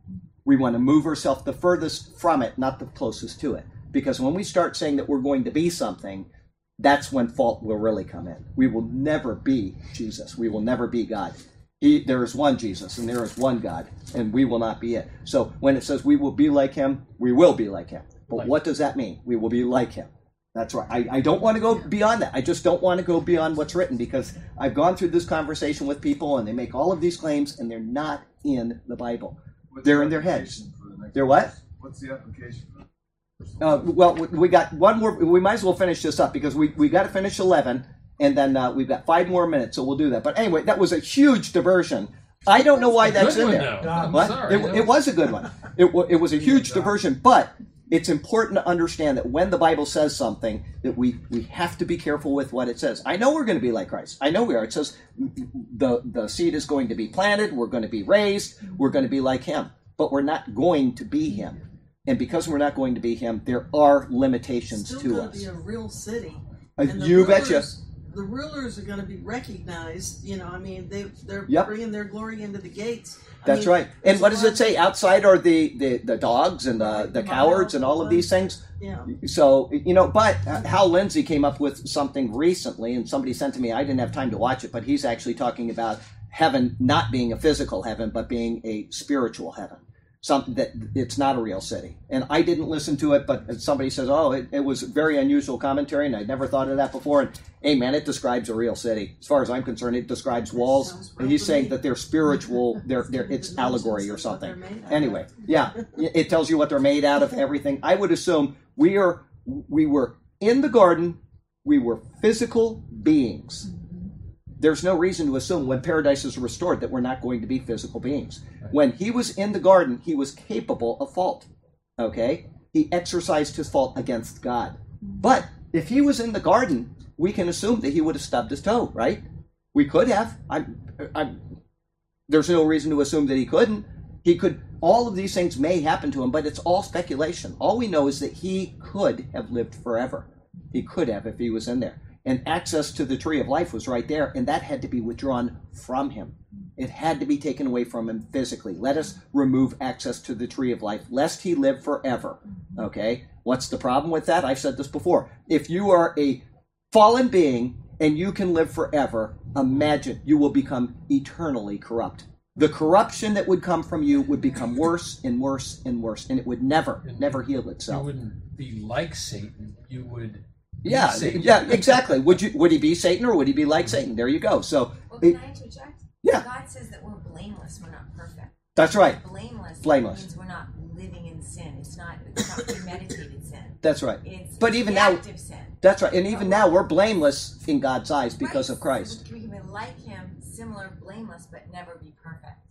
We want to move ourselves the furthest from it, not the closest to it. Because when we start saying that we're going to be something, that's when fault will really come in. We will never be Jesus. We will never be God. He, there is one Jesus and there is one God, and we will not be it. So when it says we will be like him, we will be like him. But Like. what does that mean? We will be like him. That's right. I, I don't want to go beyond that. I just don't want to go beyond what's written because I've gone through this conversation with people and they make all of these claims and they're not in the Bible. What's They're the in their heads. application for the next- They're what? What's the application for Uh, well, we- we got one more. We might as well finish this up because we, we got to finish eleven, and then uh, we've got five more minutes, so we'll do that. But anyway, that was a huge diversion. I don't know why that's Good in one, there. though. I'm What? sorry. It, That it was a good one. It, wa- it was a huge diversion, but it's important to understand that when the Bible says something, that we, we have to be careful with what it says. I know we're going to be like Christ. I know we are. It says the, the seed is going to be planted, we're going to be raised, we're going to be like him. But we're not going to be him. And because we're not going to be him, there are limitations Still to going to us. be a real city. Uh, And the you rulers, betcha. The rulers are going to be recognized. You know, I mean, they they're Yep. bringing their glory into the gates. I That's mean, right. And there's what a does lot- it say? Outside are the, the, the dogs and the, Right, the the cowards and miles all of and these things. Yeah. So, you know, but uh, Hal Lindsey came up with something recently, and somebody sent to me. I didn't have time to watch it, but he's actually talking about heaven not being a physical heaven, but being a spiritual heaven. Something that it's not a real city. And I didn't listen to it, but somebody says, oh, it, it was very unusual commentary, and I'd never thought of that before. And, hey, man, it describes a real city. As far as I'm concerned, it describes walls. Sounds And he's real to saying me. that they're spiritual, they're, they're, it's allegory or That's what they're something. made out of. Anyway, yeah, it tells you what they're made out of, everything. I would assume we are, we were in the garden, we were physical beings. There's no reason to assume when paradise is restored that we're not going to be physical beings. When he was in the garden, he was capable of fault. Okay? He exercised his fault against God. But if he was in the garden, we can assume that he would have stubbed his toe, right? We could have. I'm, I'm, there's no reason to assume that he couldn't. He could. All of these things may happen to him, but it's all speculation. All we know is that he could have lived forever. He could have if he was in there. And access to the tree of life was right there, and that had to be withdrawn from him. It had to be taken away from him physically. Let us remove access to the tree of life, lest he live forever. Okay? What's the problem with that? I've said this before. If you are a fallen being and you can live forever, imagine you will become eternally corrupt. The corruption that would come from you would become worse and worse and worse, and it would never, never heal You itself. wouldn't be like Satan. You would. be Yeah, Satan. yeah, exactly. Would you? Would he be Satan or would he be like Satan? There you go. So, Well, it- can I interject? Yeah. God says that we're blameless. We're not perfect. that's right. Blameless. Blameless. means we're not living in sin. It's not. It's not premeditated sin. That's right. It's But even now- reactive sin. That's right. And even now, we're blameless in God's eyes because Right. of Christ. So we can be like Him, similar, blameless, but never be perfect.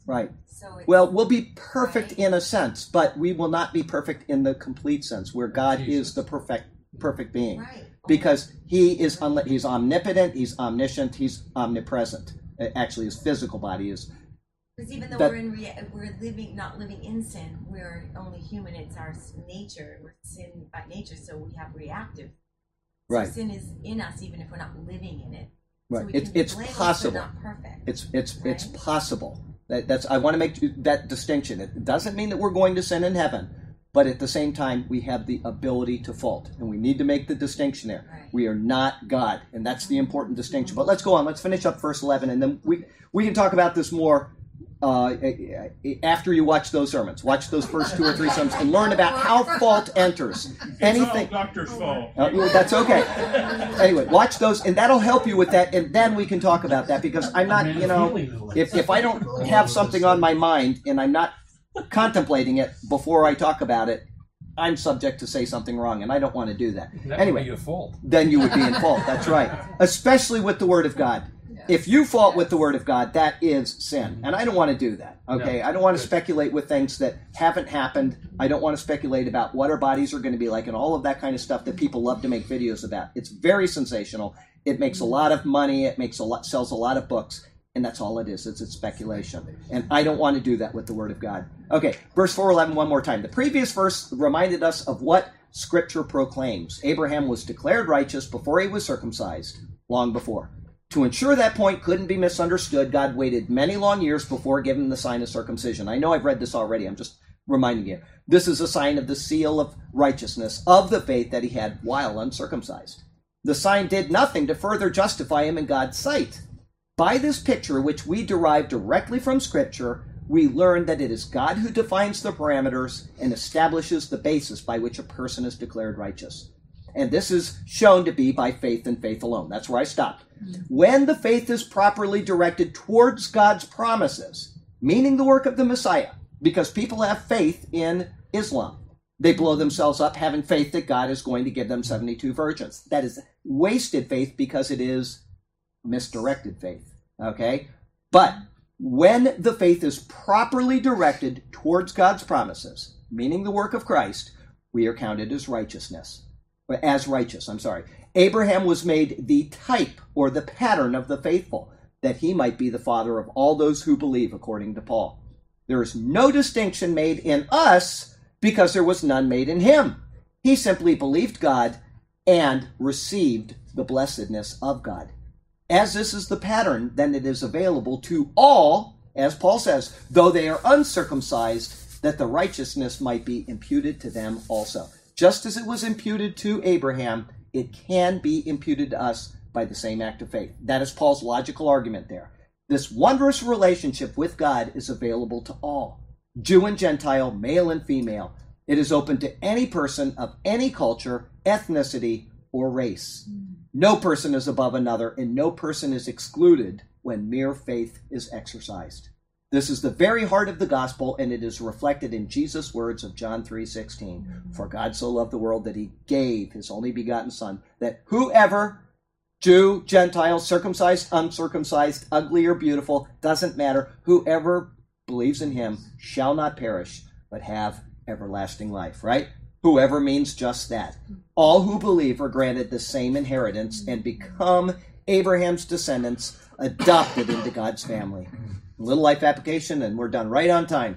Right. So it's, Well, we'll be perfect Right. in a sense, but we will not be perfect in the complete sense, where God Jesus. is the perfect perfect being. right. Because he is unli- he's omnipotent, he's omniscient, he's omnipresent. Uh, Actually, his physical body is. Because even though that- we're in rea- we're living not living in sin, we're only human. It's our s- nature. We're sin by nature, so we have reactive. So Right. sin is in us, even if we're not living in it. Right. So we It's can be it's blameless, possible. But not perfect. It's it's it's Right. possible. That, that's I want to make that distinction. It doesn't mean that we're going to sin in heaven, but at the same time we have the ability to fault, and we need to make the distinction there. Right. We are not God, and that's the important distinction. But let's go on. Let's finish up verse eleven, and then we we can talk about this more uh, after you watch those sermons. Watch those first two or three sermons and learn about how fault enters. It's Anything. all doctor's fault. Uh, that's okay. Anyway, watch those, and that'll help you with that, and then we can talk about that, because I'm not, you know, if, if I don't have something on my mind and I'm not contemplating it before I talk about it, I'm subject to say something wrong, and I don't want to do that. That Anyway, would be a fault. then you would be in fault. That's right. Especially with the Word of God. If you fault with the Word of God, that is sin. And I don't want to do that. Okay? No. I don't want to speculate with things that haven't happened. I don't want to speculate about what our bodies are going to be like and all of that kind of stuff that people love to make videos about. It's very sensational. It makes a lot of money. It makes a lot, sells a lot of books. And that's all it is. It's, it's speculation. And I don't want to do that with the Word of God. Okay, verse four eleven one more time. The previous verse reminded us of what Scripture proclaims. Abraham was declared righteous before he was circumcised, long before. To ensure that point couldn't be misunderstood, God waited many long years before giving the sign of circumcision. I know I've read this already. I'm just reminding you. This is a sign of the seal of righteousness of the faith that he had while uncircumcised. The sign did nothing to further justify him in God's sight. By this picture, which we derive directly from Scripture, we learn that it is God who defines the parameters and establishes the basis by which a person is declared righteous. And this is shown to be by faith and faith alone. That's where I stopped. When the faith is properly directed towards God's promises, meaning the work of the Messiah, because people have faith in Islam. They blow themselves up having faith that God is going to give them seventy-two virgins. That is wasted faith because it is misdirected faith. Okay? But when the faith is properly directed towards God's promises, meaning the work of Christ, we are counted as righteousness. As righteous, I'm sorry. Abraham was made the type or the pattern of the faithful, that he might be the father of all those who believe, according to Paul. There is no distinction made in us because there was none made in him. He simply believed God and received the blessedness of God. As this is the pattern, then it is available to all, as Paul says, though they are uncircumcised, that the righteousness might be imputed to them also. Just as it was imputed to Abraham, it can be imputed to us by the same act of faith. That is Paul's logical argument there. This wondrous relationship with God is available to all, Jew and Gentile, male and female. It is open to any person of any culture, ethnicity, or race. No person is above another, and no person is excluded when mere faith is exercised. This is the very heart of the gospel, and it is reflected in Jesus' words of John three sixteen. For God so loved the world that he gave his only begotten Son, that whoever, Jew, Gentile, circumcised, uncircumcised, ugly or beautiful, doesn't matter, whoever believes in him shall not perish, but have everlasting life, right? Whoever means just that. All who believe are granted the same inheritance and become Abraham's descendants, adopted into God's family. Little life application, and we're done right on time.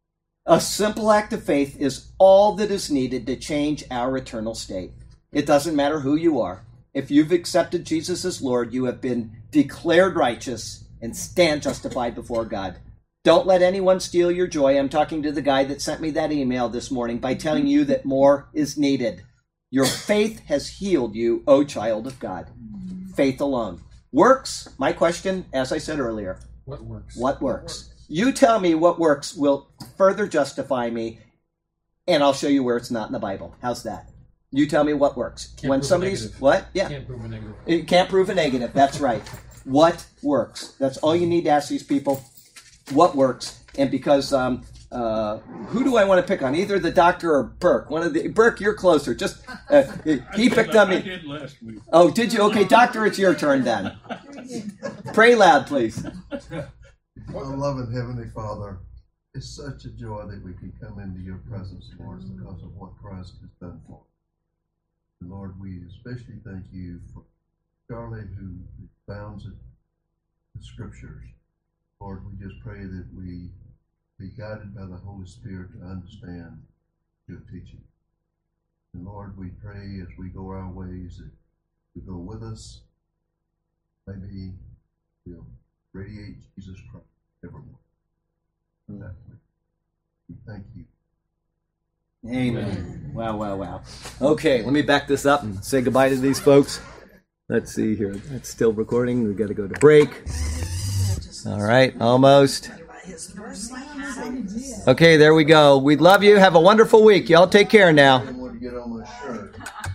A simple act of faith is all that is needed to change our eternal state. It doesn't matter who you are. If you've accepted Jesus as Lord, you have been declared righteous and stand justified before God. Don't let anyone steal your joy. I'm talking to the guy that sent me that email this morning by telling you that more is needed. Your faith has healed you, O child of God. Faith alone. Works, my question, as I said earlier, What works? what works? You tell me what works will further justify me, and I'll show you where it's not in the Bible. How's that? You tell me what works. Can't when prove a somebody's negative. what? Yeah. Can't prove a negative. You can't prove a negative. That's right. What works? That's all you need to ask these people. What works? And because um, uh, who do I want to pick on? Either the doctor or Burke. One of the Burke, you're closer. Just uh, he picked on I me. did last week. Oh, did you? Okay, doctor, it's your turn then. Pray loud, please. Our loving Heavenly Father, it's such a joy that we can come into your presence, Lord, because of what Christ has done for us. And Lord, we especially thank you for Charlie, who expounds it, the scriptures. Lord, we just pray that we be guided by the Holy Spirit to understand your teaching. And Lord, we pray as we go our ways that you go with us. Maybe we'll radiate Jesus Christ evermore. Mm. That way. We thank you. Amen. Wow, wow, wow. Okay, let me back this up and say goodbye to these folks. Let's see here. It's still recording. We've got to go to break. All right, almost. Okay, there we go. We love you. Have a wonderful week. Y'all take care now. I want to get on my shirt.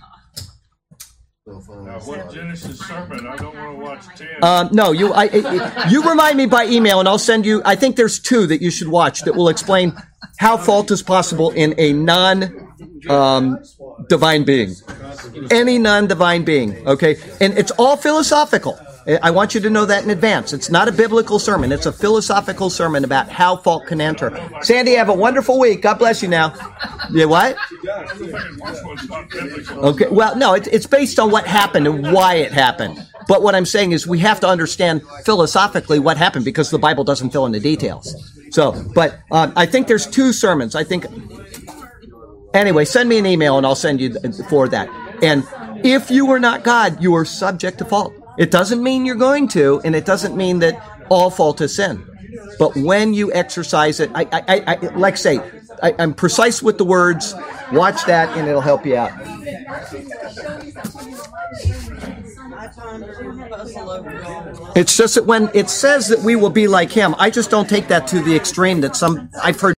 So Now, what Genesis sermon? I don't want to watch ten. Um, no, you I, I, you remind me by email, and I'll send you. I think there's two that you should watch that will explain how fault is possible in a non um, divine being, any non-divine being. Okay, and it's all philosophical. I want you to know that in advance. It's not a biblical sermon. It's a philosophical sermon about how fault can enter. Sandy, have a wonderful week. God bless you now. Yeah, what? Okay, well, no, it, it's based on what happened and why it happened. But what I'm saying is we have to understand philosophically what happened because the Bible doesn't fill in the details. So, but um, I think there's two sermons. I think, anyway, send me an email and I'll send you for that. And if you are not God, you are subject to fault. It doesn't mean you're going to, and it doesn't mean that all fault is sin. But when you exercise it, I, I, I, I like say, I, I'm precise with the words. Watch that, and it'll help you out. It's just that when it says that we will be like Him, I just don't take that to the extreme that some I've heard.